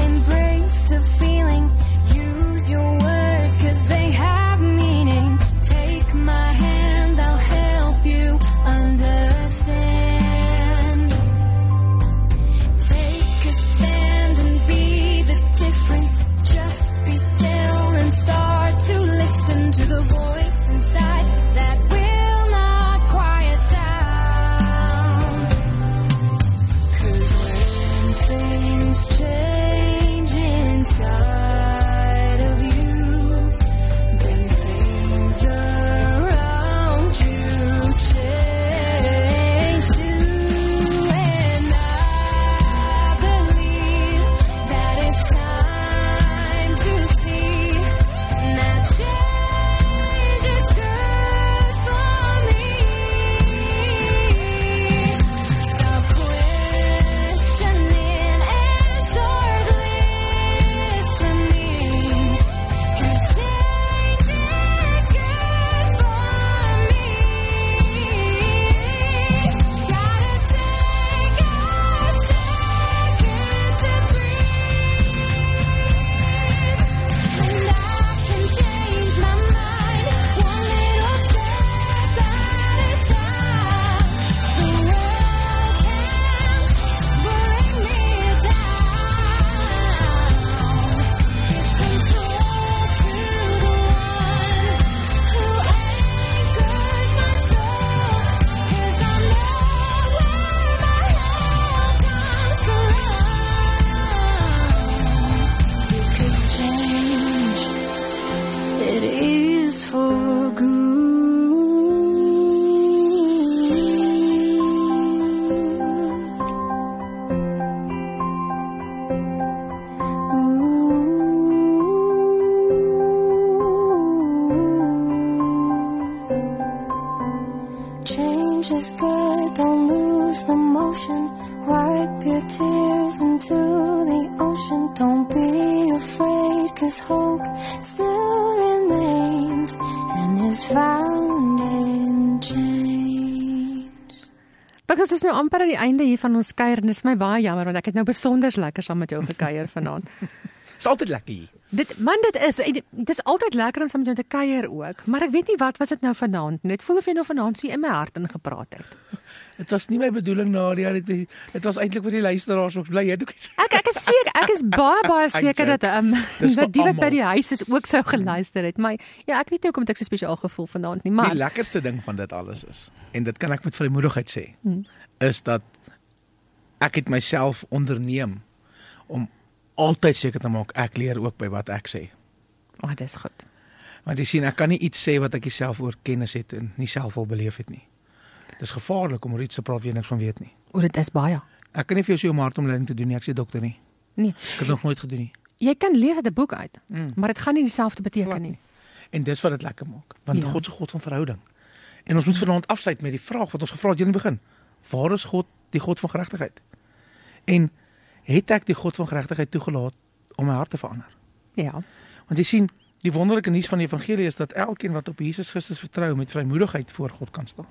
change is good, don't lose the motion. Wipe your tears into the ocean. Don't be afraid, 'cause hope still remains and is found in change. Because is nou amper aan die einde hier van ons kuier en dit is my baie jammer want ek het nou besonders lekker saam met jou gekuier vanaand. Is altyd lekker hier. Dit is altyd lekker om saam met jou te kuier ook, maar ek weet nie wat was dit nou vanaand. Dit voel of jy nou vanaand so in my hart ingepraat het. Dit was nie my bedoeling, Nadia, dit was eintlik vir die luisteraars, ek bly jy het ook iets. Ek is baie seker dat die wat by die huis is ook sou geluister het, maar ja, ek weet nie hoekom ek so spesiaal gevoel vanaand nie, maar die lekkerste ding van dit alles is, en dit kan ek met vrymoedigheid sê, is dat ek het myself onderneem om altyd seker te maak, ek leer ook by wat ek sê. Dis goed. Want jy sien, ek kan nie iets sê wat ek self oor kennis het en nie self wil beleef het nie. Dit is gevaarlik om oor iets te praat wat jy niks van weet nie. Dit is baie. Ek kan nie vir jou sê om hartomleiding te doen nie, ek sê dokter nie. Nee. Ek het nog nooit gedoen nie. Jy kan lees uit 'n boek uit, maar dit gaan nie dieselfde beteken nie. En dis wat dit lekker maak, want God is 'n God van verhouding. En ons moet vanaand afsluit met die vraag wat ons gevra het in die begin. Waar is God, die God van geregtigheid? En het ek die God van geregtigheid toegelaat om my hart te verander? Ja. Want jy sien, die wonderlike nuus van die evangelie is dat elkeen wat op Jesus Christus vertrou met vrymoedigheid voor God kan staan.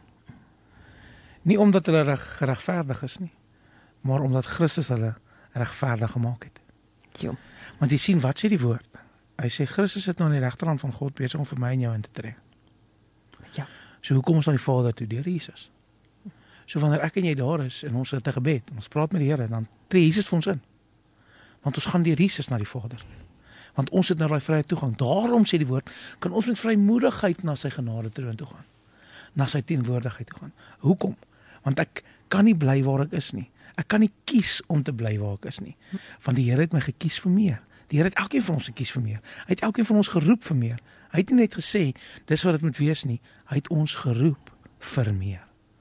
Nie omdat hulle geregverdig is nie, maar omdat Christus hulle regverdig gemaak het. Jo. Want jy sien, wat sê die woord? Hy sê, Christus sit nou aan die regterhand van God, besig om vir my en jou in te trek. Ja. So hoe kom ons aan die Vader toe? Deur Jesus. So wanneer ek en jy daar is, en ons het 'n gebed, en ons praat met die Here, dan tree Jesus vir ons in. Want ons gaan deur Jesus na die Vader. Want ons het nou daai vrye toegang. Daarom sê die woord, kan ons met vrymoedigheid na sy genade troon toe gaan. Na sy teenwoordigheid toe gaan. Hoekom? Want ek kan nie bly waar ek is nie. Ek kan nie kies om te bly waar ek is nie. Want die Here het my gekies vir meer. Die Here het elkeen van ons gekies vir meer. Hy het elkeen van ons geroep vir meer. Hy het nie net gesê, dis wat dit moet wees nie. Hy het ons geroep vir meer.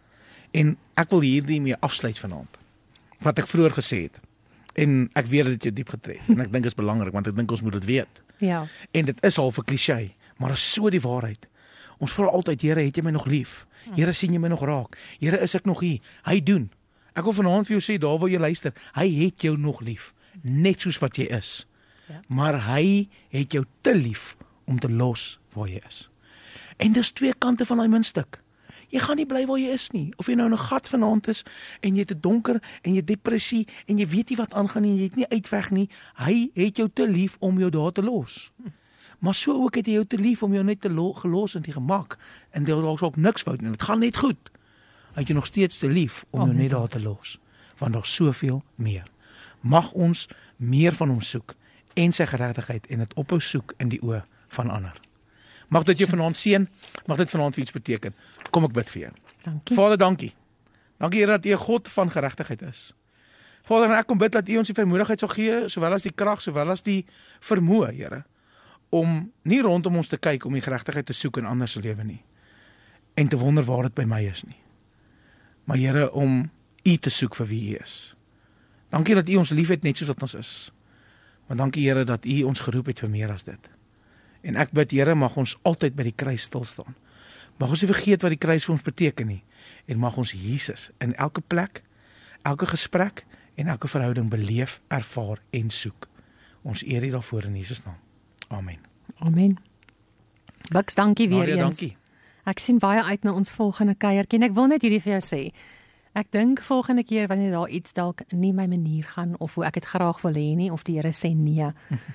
En ek wil hierdie mee afsluit vanaand. Wat ek vroeër gesê het. En ek weet dit jou diep getref. En ek dink dit is belangrik, want ek dink ons moet dit weet. Ja. En dit is half 'n kliseë, maar is so die waarheid. Ons vra altyd, Here, het jy my nog lief? Here, sien jy my nog raak? Here, is ek nog hier? Hy doen. Ek wil vanaand vir jou sê, daar waar jy luister, hy het jou nog lief. Net soos wat jy is. Ja. Maar hy het jou te lief om te los waar jy is. En dis twee kante van daai muntstuk. Jy gaan nie bly waar jy is nie. Of jy nou in 'n gat vanaand is en jy het 'n donker en jy depressie en jy weet nie wat aangaan nie en jy het nie uitweg nie. Hy het jou te lief om jou daar te los. Maar so ook het hy jou te lief om jou net te gelos in die gemak en daar is ook niks fout nie. Dit gaan net goed. Hy het jou nog steeds te lief om jou net daar te los. Want daar is soveel meer. Mag ons meer van hom soek en sy geregtigheid en dit ophou soek in die oë van ander. Mag dit jou vanaand seën, mag dit vanaand vir iets beteken. Kom ek bid vir jou. Dankie. Vader, dankie. Dankie Here dat U 'n God van geregtigheid is. Vader, en ek kom bid dat U ons die vrymoedigheid sal gee, sowel as die krag, sowel as die vermoë, Here, om nie rondom ons te kyk om die geregtigheid te soek in ander se lewe nie. En te wonder waar dit by my is nie. Maar Here, om U te soek vir wie U is. Dankie dat U ons liefhet net soos wat ons is. Maar dankie Here dat U ons geroep het vir meer as dit. En ek bid Here, mag ons altyd by die kruis stil staan. Mag ons nie vergeet wat die kruis vir ons beteken nie. En mag ons Jesus in elke plek, elke gesprek en elke verhouding beleef, ervaar en soek. Ons eer U daarvoor in Jesus naam. Amen. Amen. Buks, dankie weer Nadia, eens. Dankie. Ek sien baie uit na ons volgende kuiertjie en ek wil net hierdie vir jou sê. Ek dink volgende keer wanneer daar iets dalk nie my manier gaan of hoe ek dit graag wil hê nie of die Here sê nee.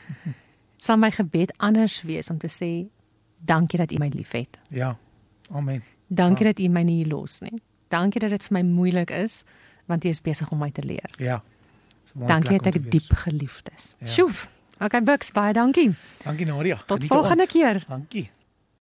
Sal my gebed anders wees om te sê dankie dat U my liefhet. Ja. Amen. Dankie dat U my nie los nie. Dankie dat dit vir my moeilik is want U is besig om my te leer. Ja. Dankie dat ek diep geliefd is. Ja. Sjoef. Okay, Buks, baie dankie. Dankie Nadia. Tot volgende keer. Dankie.